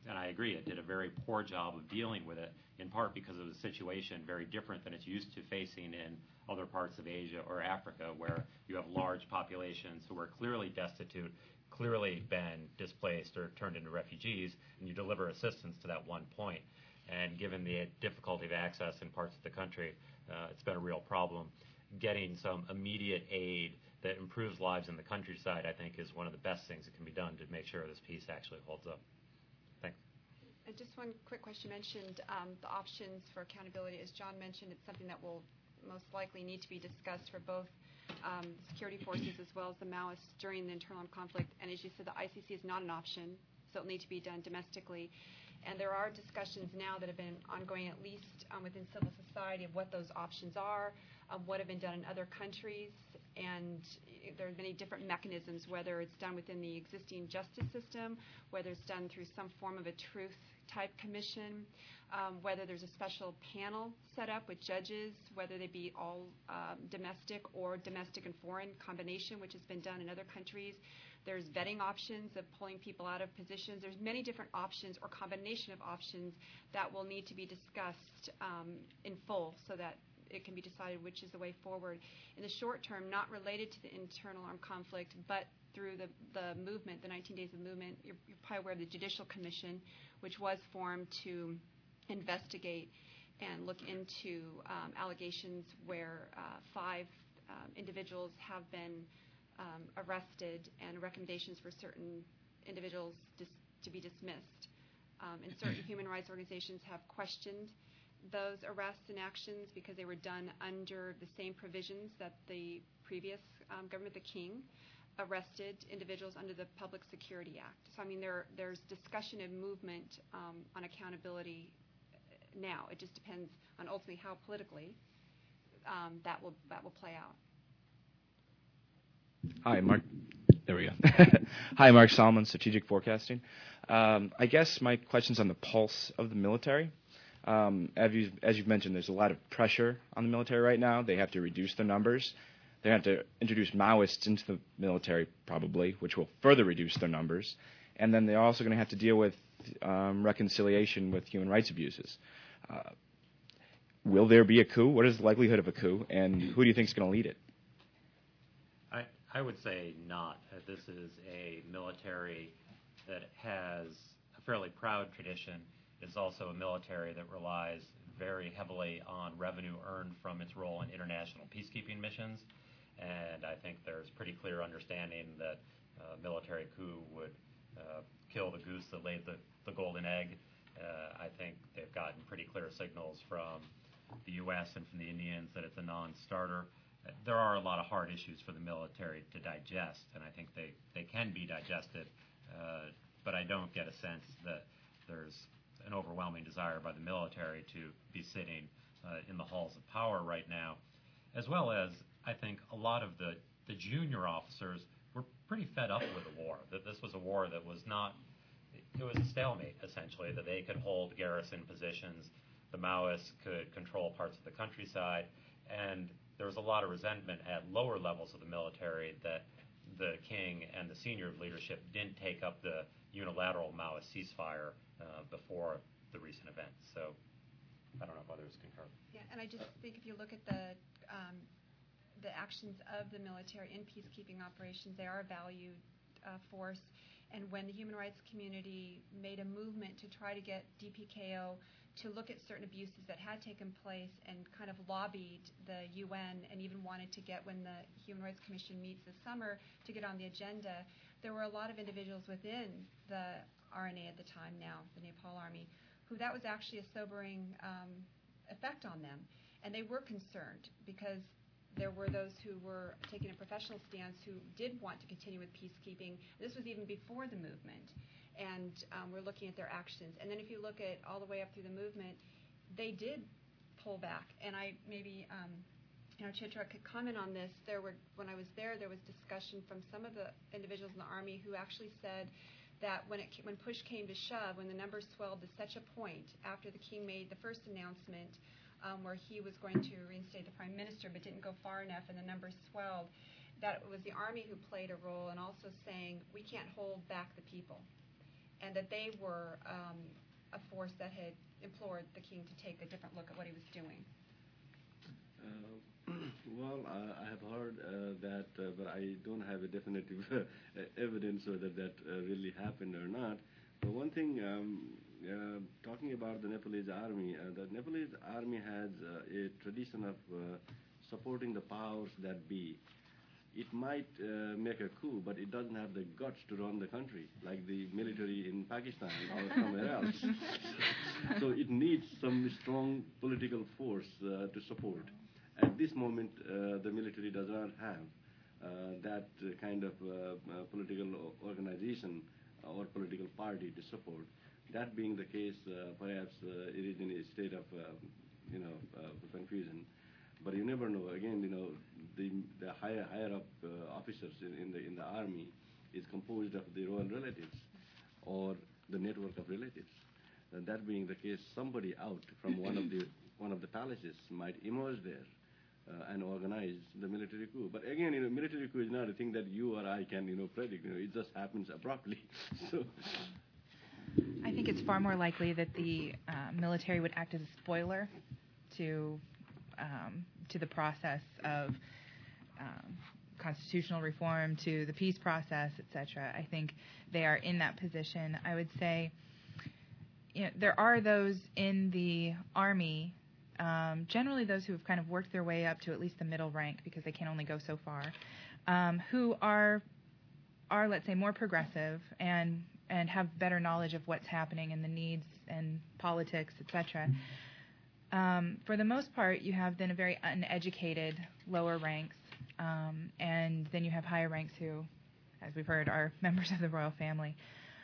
Speaker 4: and I agree, it did a very poor job of dealing with it, in part because of the situation very different than it's used to facing in other parts of Asia or Africa, where you have large populations who are clearly destitute, clearly been displaced or turned into refugees, and you deliver assistance to that one point. And given the difficulty of access in parts of the country, uh, it's been a real problem. Getting some immediate aid that improves lives in the countryside, I think, is one of the best things that can be done to make sure this peace actually holds up. Thanks.
Speaker 1: And just one quick question. You mentioned um, the options for accountability. As John mentioned, it's something that will most likely need to be discussed for both um, the security forces as well as the Maoists during the internal conflict. And as you said, the I C C is not an option, so it'll need to be done domestically. And there are discussions now that have been ongoing, at least um, within civil society, of what those options are, um, what have been done in other countries, and there are many different mechanisms, whether it's done within the existing justice system, whether it's done through some form of a truth-type commission, um, whether there's a special panel set up with judges, whether they be all um, domestic or domestic and foreign combination, which has been done in other countries. There's vetting options of pulling people out of positions. There's many different options or combination of options that will need to be discussed um, in full so that it can be decided which is the way forward. In the short term, not related to the internal armed conflict, but through the, the movement, the nineteen days of movement, you're, you're probably aware of the Judicial Commission, which was formed to investigate and look into um, allegations where uh, five um, individuals have been um, arrested and recommendations for certain individuals dis- to be dismissed. Um, and certain human rights organizations have questioned those arrests and actions because they were done under the same provisions that the previous um, government, the King, arrested individuals under the Public Security Act. So, I mean, there there's discussion and movement um, on accountability now. It just depends on ultimately how politically um, that will that will play out.
Speaker 11: Hi, Mark. There we go. Hi, Mark Solomon, Strategic Forecasting. Um, I guess my question's on the pulse of the military. Um, as, you've, as you've mentioned, there's a lot of pressure on the military right now. They have to reduce their numbers. They have to introduce Maoists into the military, probably, which will further reduce their numbers. And then they're also going to have to deal with um, reconciliation with human rights abuses. Uh, will there be a coup? What is the likelihood of a coup? And who do you think is going to lead it?
Speaker 4: I, I would say not. Uh, this is a military that has a fairly proud tradition. It's also a military that relies very heavily on revenue earned from its role in international peacekeeping missions. And I think there's pretty clear understanding that a military coup would uh, kill the goose that laid the, the golden egg. Uh, I think they've gotten pretty clear signals from the U S and from the Indians that it's a non-starter. There are a lot of hard issues for the military to digest, and I think they, they can be digested, uh, but I don't get a sense that there's an overwhelming desire by the military to be sitting uh, in the halls of power right now, as well as I think a lot of the, the junior officers were pretty fed up with the war, that this was a war that was not, it was a stalemate, essentially, that they could hold garrison positions, the Maoists could control parts of the countryside, and there was a lot of resentment at lower levels of the military that the King and the senior leadership didn't take up the unilateral Maoist ceasefire uh, before the recent events. So I don't know if others concur.
Speaker 1: Yeah, and I just think if you look at the um, the actions of the military in peacekeeping operations, they are a valued uh, force. And when the human rights community made a movement to try to get D P K O to look at certain abuses that had taken place and kind of lobbied the U N and even wanted to get, when the Human Rights Commission meets this summer, to get on the agenda, there were a lot of individuals within the R N A at the time now, the Nepal Army, who that was actually a sobering um, effect on them. And they were concerned because there were those who were taking a professional stance who did want to continue with peacekeeping. This was even before the movement. And um, we're looking at their actions. And then if you look at all the way up through the movement, they did pull back. And I maybe, um, you know, Chitra could comment on this. There were, when I was there, there was discussion from some of the individuals in the Army who actually said that when it when push came to shove, when the numbers swelled to such a point after the King made the first announcement um, where he was going to reinstate the Prime Minister but didn't go far enough and the numbers swelled, that it was the Army who played a role in also saying we can't hold back the people. and that they were um, a force that had implored the king to take a different look at what he was doing.
Speaker 3: Uh, well, uh, I have heard uh, that, uh, but I don't have a definitive evidence whether that uh, really happened or not. But one thing, um, uh, talking about the Nepalese army, uh, the Nepalese army has uh, a tradition of uh, supporting the powers that be. It might uh, make a coup, but it doesn't have the guts to run the country like the military in Pakistan or somewhere else. So it needs some strong political force uh, to support. At this moment, uh, the military does not have uh, that uh, kind of uh, uh, political organization or political party to support. That being the case, uh, perhaps uh, it is in a state of, uh, you know, uh, confusion. But you never know. Again, you know, the, the higher higher up uh, officers in, in the in the army is composed of the royal relatives or the network of relatives. And that being the case, somebody out from one of the one of the palaces might emerge there uh, and organize the military coup. But again, you know, military coup is not a thing that you or I can, you know, predict. You know, it just happens abruptly. So.
Speaker 5: I think it's far more likely that the uh, military would act as a spoiler to um, to the process of um, constitutional reform, to the peace process, et cetera. I think they are in that position. I would say, you know, there are those in the army, um, generally those who have kind of worked their way up to at least the middle rank because they can only go so far, um, who are are let's say more progressive and and have better knowledge of what's happening and the needs and politics, et cetera. Um, for the most part, you have then a very uneducated lower ranks, um, and then you have higher ranks who, as we've heard, are members of the royal family.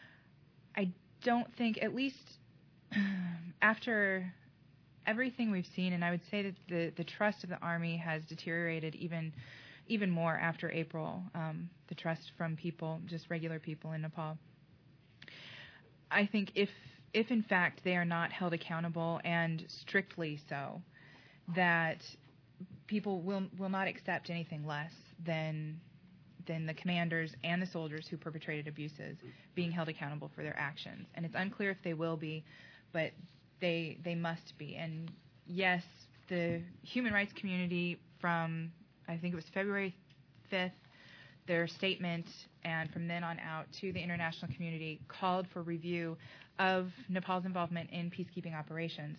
Speaker 5: I don't think, at least after everything we've seen, and I would say that the, the trust of the army has deteriorated even even more after April, um, the trust from people, just regular people in Nepal. I think if if in fact they are not held accountable, and strictly so, that people will will not accept anything less than than the commanders and the soldiers who perpetrated abuses being held accountable for their actions. And it's unclear if they will be, but they they must be. And yes, the human rights community from, I think it was February fifth, their statement, and from then on out to the international community, called for review of Nepal's involvement in peacekeeping operations.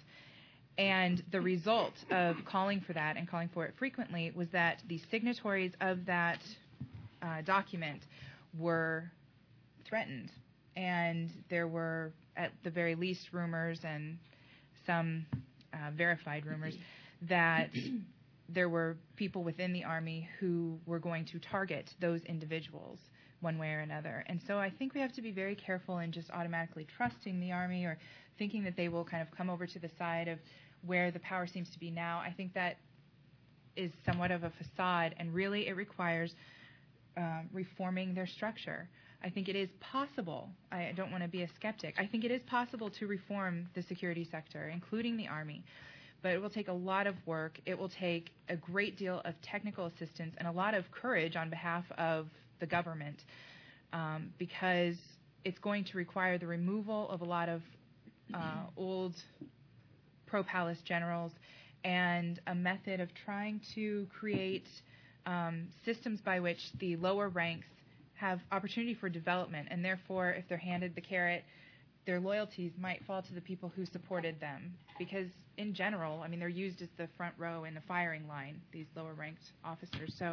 Speaker 5: And the result of calling for that and calling for it frequently was that the signatories of that uh, document were threatened. And there were, at the very least, rumors and some uh, verified rumors that there were people within the army who were going to target those individuals one way or another. And so I think we have to be very careful in just automatically trusting the army or thinking that they will kind of come over to the side of where the power seems to be now. I think that is somewhat of a facade, and really it requires uh, reforming their structure. I think it is possible. I don't want to be a skeptic. I think it is possible to reform the security sector, including the army. But it will take a lot of work. It will take a great deal of technical assistance and a lot of courage on behalf of the government, um, because it's going to require the removal of a lot of uh, old pro-palace generals and a method of trying to create um, systems by which the lower ranks have opportunity for development, and therefore, if they're handed the carrot, their loyalties might fall to the people who supported them. Because in general, I mean, they're used as the front row in the firing line, these lower ranked officers. So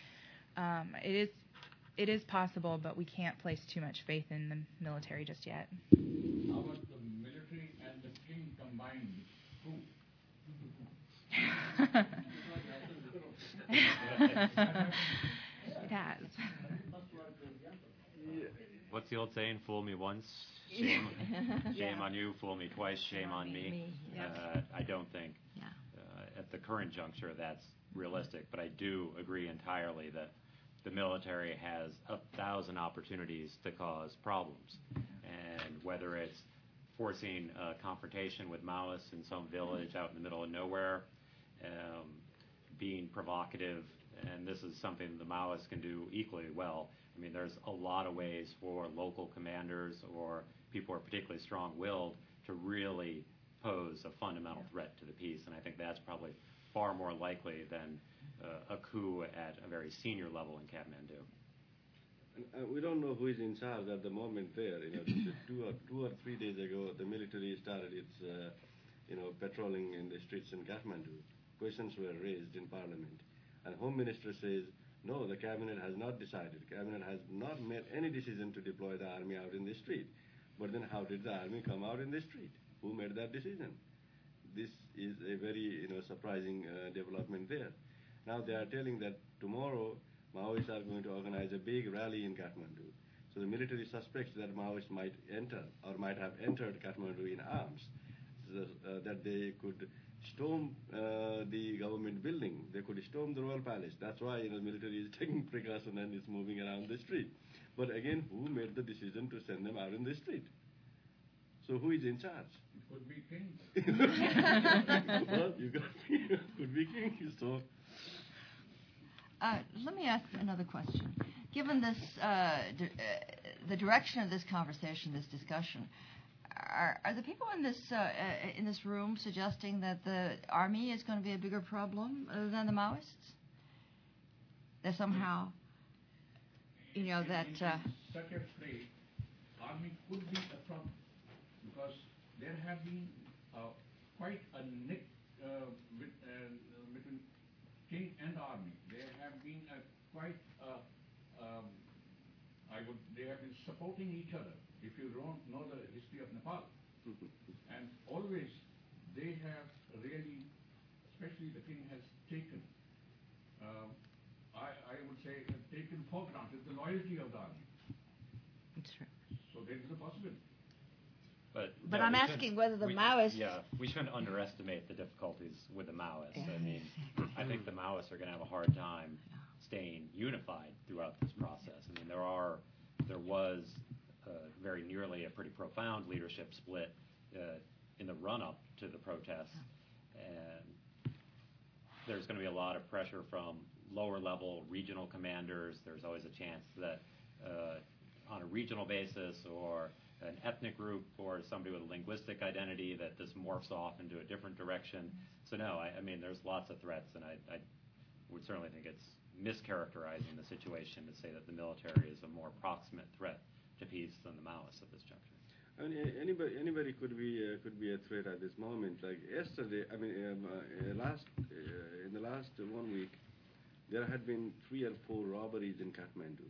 Speaker 5: um, it is it is possible, but we can't place too much faith in the military just yet.
Speaker 7: How about the military and the king combined coup?
Speaker 5: It has.
Speaker 4: What's the old saying? Fool me once, shame, shame
Speaker 6: Yeah.
Speaker 4: on you. Fool me twice, shame on me.
Speaker 6: Me, yes.
Speaker 4: Uh, I don't think
Speaker 6: Yeah.
Speaker 4: uh, at the current juncture that's realistic, but I do agree entirely that the military has a thousand opportunities to cause problems. And whether it's forcing a confrontation with Maoists in some village out in the middle of nowhere, um, being provocative and this is something the Maoists can do equally well. I mean, there's a lot of ways for local commanders or people who are particularly strong-willed to really pose a fundamental threat to the peace, and I think that's probably far more likely than uh, a coup at a very senior level in Kathmandu.
Speaker 3: And, uh, we don't know who is in charge at the moment there. You know, two or two or three days ago, the military started its, uh, you know, patrolling in the streets in Kathmandu. Questions were raised in Parliament, and Home Minister says, no, the cabinet has not decided. Cabinet has not made any decision to deploy the army out in the street. But then how did the army come out in the street? Who made that decision? This is a very, you know, surprising uh, development there. Now they are telling that tomorrow Maoists are going to organize a big rally in Kathmandu. So the military suspects that Maoists might enter or might have entered Kathmandu in arms, so, uh, that they could storm uh, the government building. They could storm the royal palace. That's why, you know, the military is taking precaution and is moving around the street. But again, who made the decision to send them out in the street? So who is in charge?
Speaker 7: It could be king.
Speaker 3: Well, you got could be king. So.
Speaker 6: Uh, let me ask another question. Given this, uh, di- uh, the direction of this conversation, this discussion, are, are the people in this uh, uh, in this room suggesting that the army is going to be a bigger problem uh, than the Maoists? That somehow, you know, that. Uh,
Speaker 7: Such a play, army could be a problem because there have been uh, quite a nick uh, with, uh, between king and army. There have been a quite uh, um, I would they have been supporting each other. If you don't know the history of Nepal, and always they have really, especially the king has taken, uh, I, I would say, uh, taken for granted the loyalty of the army.
Speaker 6: It's true.
Speaker 7: So there is a possibility.
Speaker 4: But,
Speaker 6: but
Speaker 4: no,
Speaker 6: I'm asking whether the
Speaker 4: we,
Speaker 6: Maoists.
Speaker 4: Yeah, we shouldn't underestimate the difficulties with the Maoists. I mean, I think the Maoists are going to have a hard time staying unified throughout this process. I mean, there are, there was uh, very nearly a pretty profound leadership split uh, in the run-up to the protests, and there's going to be a lot of pressure from lower-level regional commanders. There's always a chance that uh, on a regional basis or an ethnic group or somebody with a linguistic identity that this morphs off into a different direction. So no, I, I mean, there's lots of threats, and I, I would certainly think it's mischaracterizing the situation to say that the military is a more proximate threat to peace than the Maoists at this juncture.
Speaker 3: I mean, anybody, anybody could be uh, could be a threat at this moment. Like yesterday, I mean, um, uh, last uh, in the last one week, there had been three or four robberies in Kathmandu.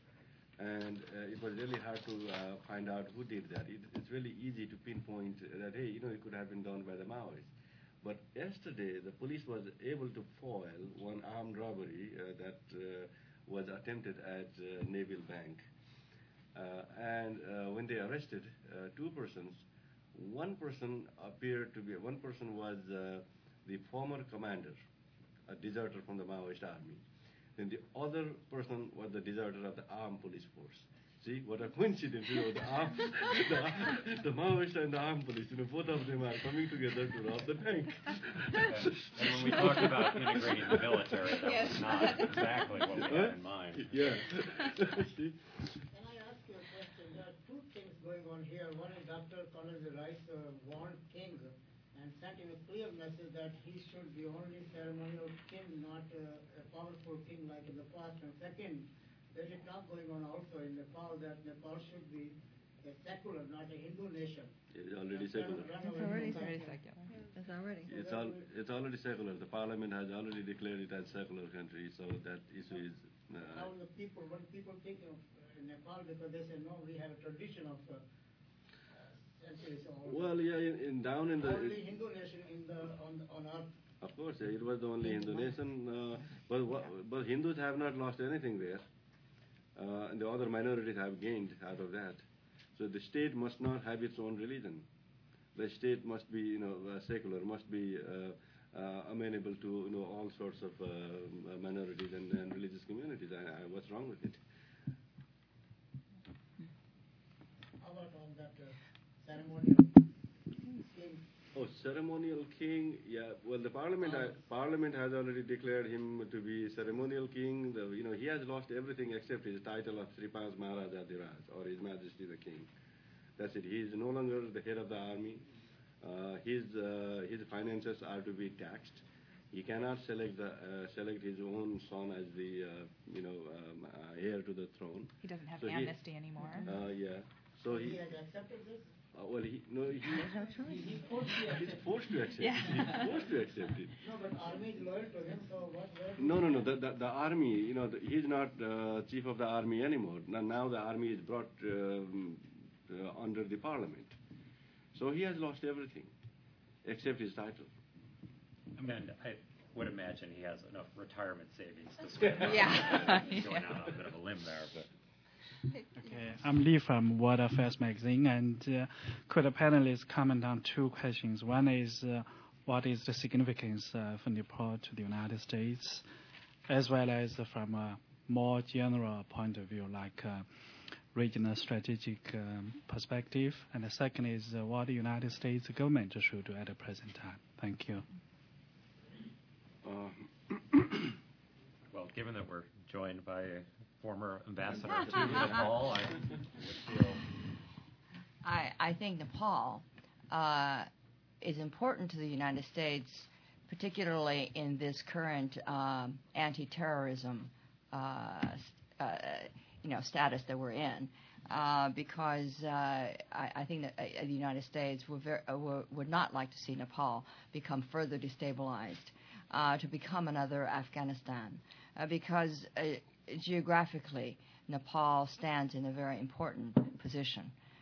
Speaker 3: And uh, it was really hard to uh, find out who did that. It, it's really easy to pinpoint that, hey, you know, it could have been done by the Maoists. But yesterday, the police was able to foil one armed robbery uh, that uh, was attempted at uh, Naval Bank. Uh, and uh, when they arrested uh, two persons, one person appeared to be, one person was uh, the former commander, a deserter from the Maoist army. Then the other person was the deserter of the armed police force. See, what a coincidence, you know, the, armed, the, the Maoists and the armed police, you know, both of them are coming together to rob the bank.
Speaker 4: And, and when we talked about integrating the military, that
Speaker 1: Yes.
Speaker 4: was not exactly what we had in mind.
Speaker 3: Yeah. See?
Speaker 12: Can I ask you a question? There are two things going on here. One is Doctor Condoleezza Rice uh, warned King and sent him a clear message that he should be only ceremonial king, not uh, a powerful king like in the past. And second, there's a talk going on also in Nepal that Nepal should be a secular, not a Hindu nation.
Speaker 3: It is already secular.
Speaker 6: It's already very secular. It's already.
Speaker 3: It's, all, it's already secular. The parliament has already declared it as secular country, so that issue is... Uh,
Speaker 12: How the people, what people think of uh, Nepal, because they say, no, we have a tradition of uh, centuries old.
Speaker 3: well, yeah, in, in down in the...
Speaker 12: Only Hindu nation in the, on, on earth.
Speaker 3: Of course, yeah, it was the only Hindu nation, uh, but, what, but Hindus have not lost anything there. Uh, and the other minorities have gained out of that. So the state must not have its own religion. The state must be, you know, uh, secular, must be uh, uh, amenable to, you know, all sorts of uh, minorities and, and religious communities. I, I, what's wrong with it?
Speaker 12: How about on that uh, ceremonial king?
Speaker 3: Oh, ceremonial king. Yeah. Well, the parliament uh, parliament has already declared him to be ceremonial king. The, you know, he has lost everything except his title of Sripaz Maharaja Dhiraj, or His Majesty the King. That's it. He is no longer the head of the army. Uh, his uh, his finances are to be taxed. He cannot select the uh, select his own son as the uh, you know um, uh, heir to the throne.
Speaker 5: He doesn't have
Speaker 3: so
Speaker 5: amnesty
Speaker 3: he,
Speaker 5: anymore.
Speaker 3: Uh, yeah. So
Speaker 12: he,
Speaker 3: he.
Speaker 12: has accepted this.
Speaker 3: Uh, well, he no. He,
Speaker 2: no choice.
Speaker 12: He's forced to accept.
Speaker 3: He's forced to accept.
Speaker 5: Yeah.
Speaker 3: it. He's forced to accept it.
Speaker 12: No, but army is loyal to him. So what?
Speaker 3: No, no, no. The the, the army. You know, the, he's not uh, chief of the army anymore. Now, now the army is brought um, uh, under the parliament. So he has lost everything, except his title.
Speaker 4: And I would imagine he has enough retirement savings to spend.
Speaker 5: Yeah.
Speaker 4: Going out on a bit of a limb there, but.
Speaker 13: Okay, I'm Lee from World Affairs magazine, and uh, could the panelists comment on two questions? One is, uh, what is the significance uh, for Nepal to the United States, as well as uh, from a more general point of view, like uh, regional strategic um, perspective? And the second is, uh, what the United States government should do at the present time? Thank you.
Speaker 3: Uh,
Speaker 4: well, given that we're joined by a former ambassador to Nepal, I would feel.
Speaker 6: I, I think Nepal uh, is important to the United States, particularly in this current um, anti-terrorism uh, uh, you know, status that we're in, uh, because uh, I, I think that uh, the United States would, ver- uh, would not like to see Nepal become further destabilized, uh, to become another Afghanistan, uh, because uh, geographically, Nepal stands in a very important position,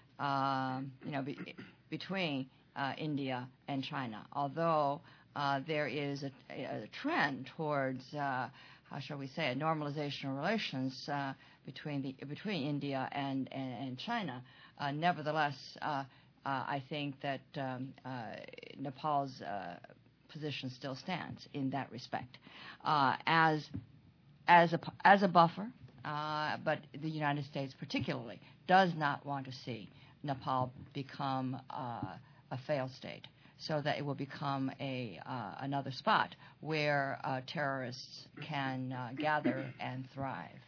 Speaker 6: um, you know, be, between uh, India and China. Although uh, there is a, a trend towards, uh, how shall we say, a normalization of relations uh, between the between India and and, and China. Uh, nevertheless, uh, uh, I think that um, uh, Nepal's uh, position still stands in that respect, uh, as As a, as a buffer, uh, but the United States particularly does not want to see Nepal become uh, a failed state, so that it will become a uh, another spot where uh, terrorists can uh, gather and thrive.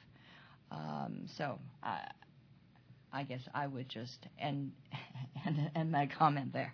Speaker 6: Um, so uh, I guess I would just end, end, end my comment there.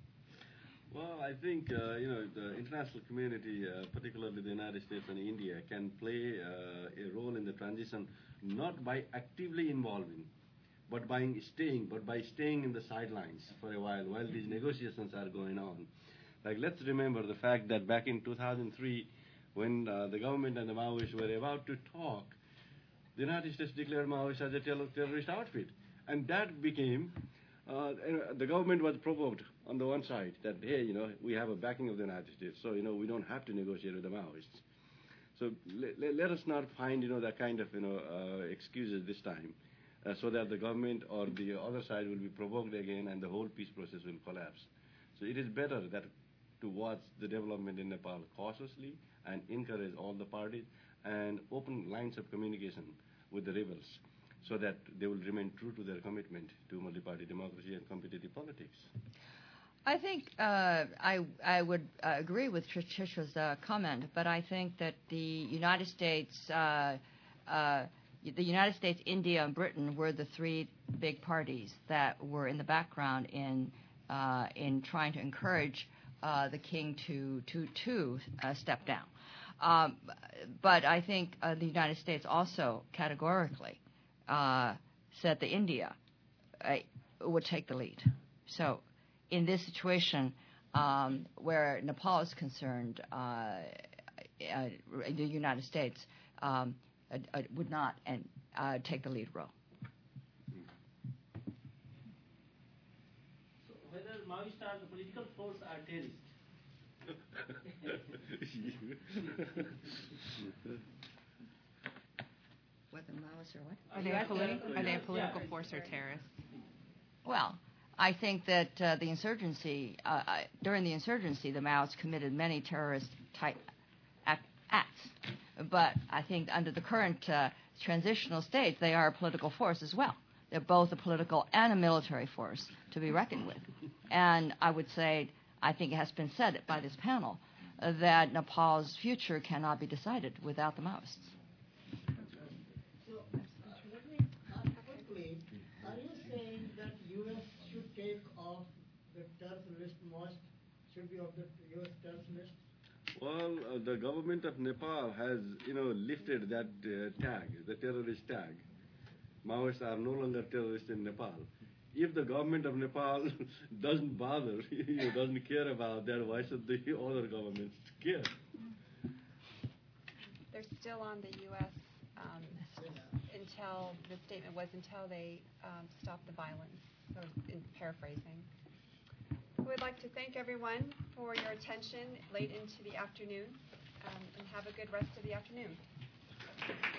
Speaker 3: Well, I think, uh, you know, the international community, uh, particularly the United States and India, can play uh, a role in the transition, not by actively involving, but by staying, but by staying in the sidelines for a while, while these negotiations are going on. Like, let's remember the fact that back in two thousand three, when uh, the government and the Maoists were about to talk, the United States declared Maoists as a terrorist outfit. And that became... Uh, the government was provoked on the one side that, hey, you know, we have a backing of the United States, so, you know, we don't have to negotiate with the Maoists. So let, let us not find, you know, that kind of, you know, uh, excuses this time, uh, so that the government or the other side will be provoked again and the whole peace process will collapse. So it is better that to watch the development in Nepal cautiously and encourage all the parties and open lines of communication with the rebels, so that they will remain true to their commitment to multi-party democracy and competitive politics.
Speaker 6: I think uh, I I would uh, agree with Trisha's uh, comment, but I think that the United States, uh, uh, the United States, India, and Britain were the three big parties that were in the background in uh, in trying to encourage uh, the king to to to uh, step down. Um, but I think uh, the United States also categorically Uh, said that India uh, would take the lead. So in this situation um, where Nepal is concerned, uh, uh, the United States um, uh, uh, would not and uh, take the lead role.
Speaker 10: So whether Maoists are the political force or terrorists?
Speaker 6: Whether Maoists or what?
Speaker 5: Are they a, politi- are they a political force or terrorists?
Speaker 6: Well, I think that uh, the insurgency, uh, uh, during the insurgency, the Maoists committed many terrorist-type act- acts. But I think under the current uh, transitional state, they are a political force as well. They're both a political and a military force to be reckoned with. And I would say I think it has been said by this panel, uh, that Nepal's future cannot be decided without the Maoists.
Speaker 12: So, uh, let me ask quickly, are you saying that U S should take off the terrorist list, most should be off the U S terrorist list?
Speaker 3: Well, uh, the government of Nepal has, you know, lifted that uh, tag, the terrorist tag. Maoists are no longer terrorists in Nepal. If the government of Nepal doesn't bother, doesn't care about that, why should the other governments care?
Speaker 1: They're still on the U S um, until the statement was until they um, stop the violence. So, in paraphrasing. I would like to thank everyone for your attention late into the afternoon, um, and have a good rest of the afternoon.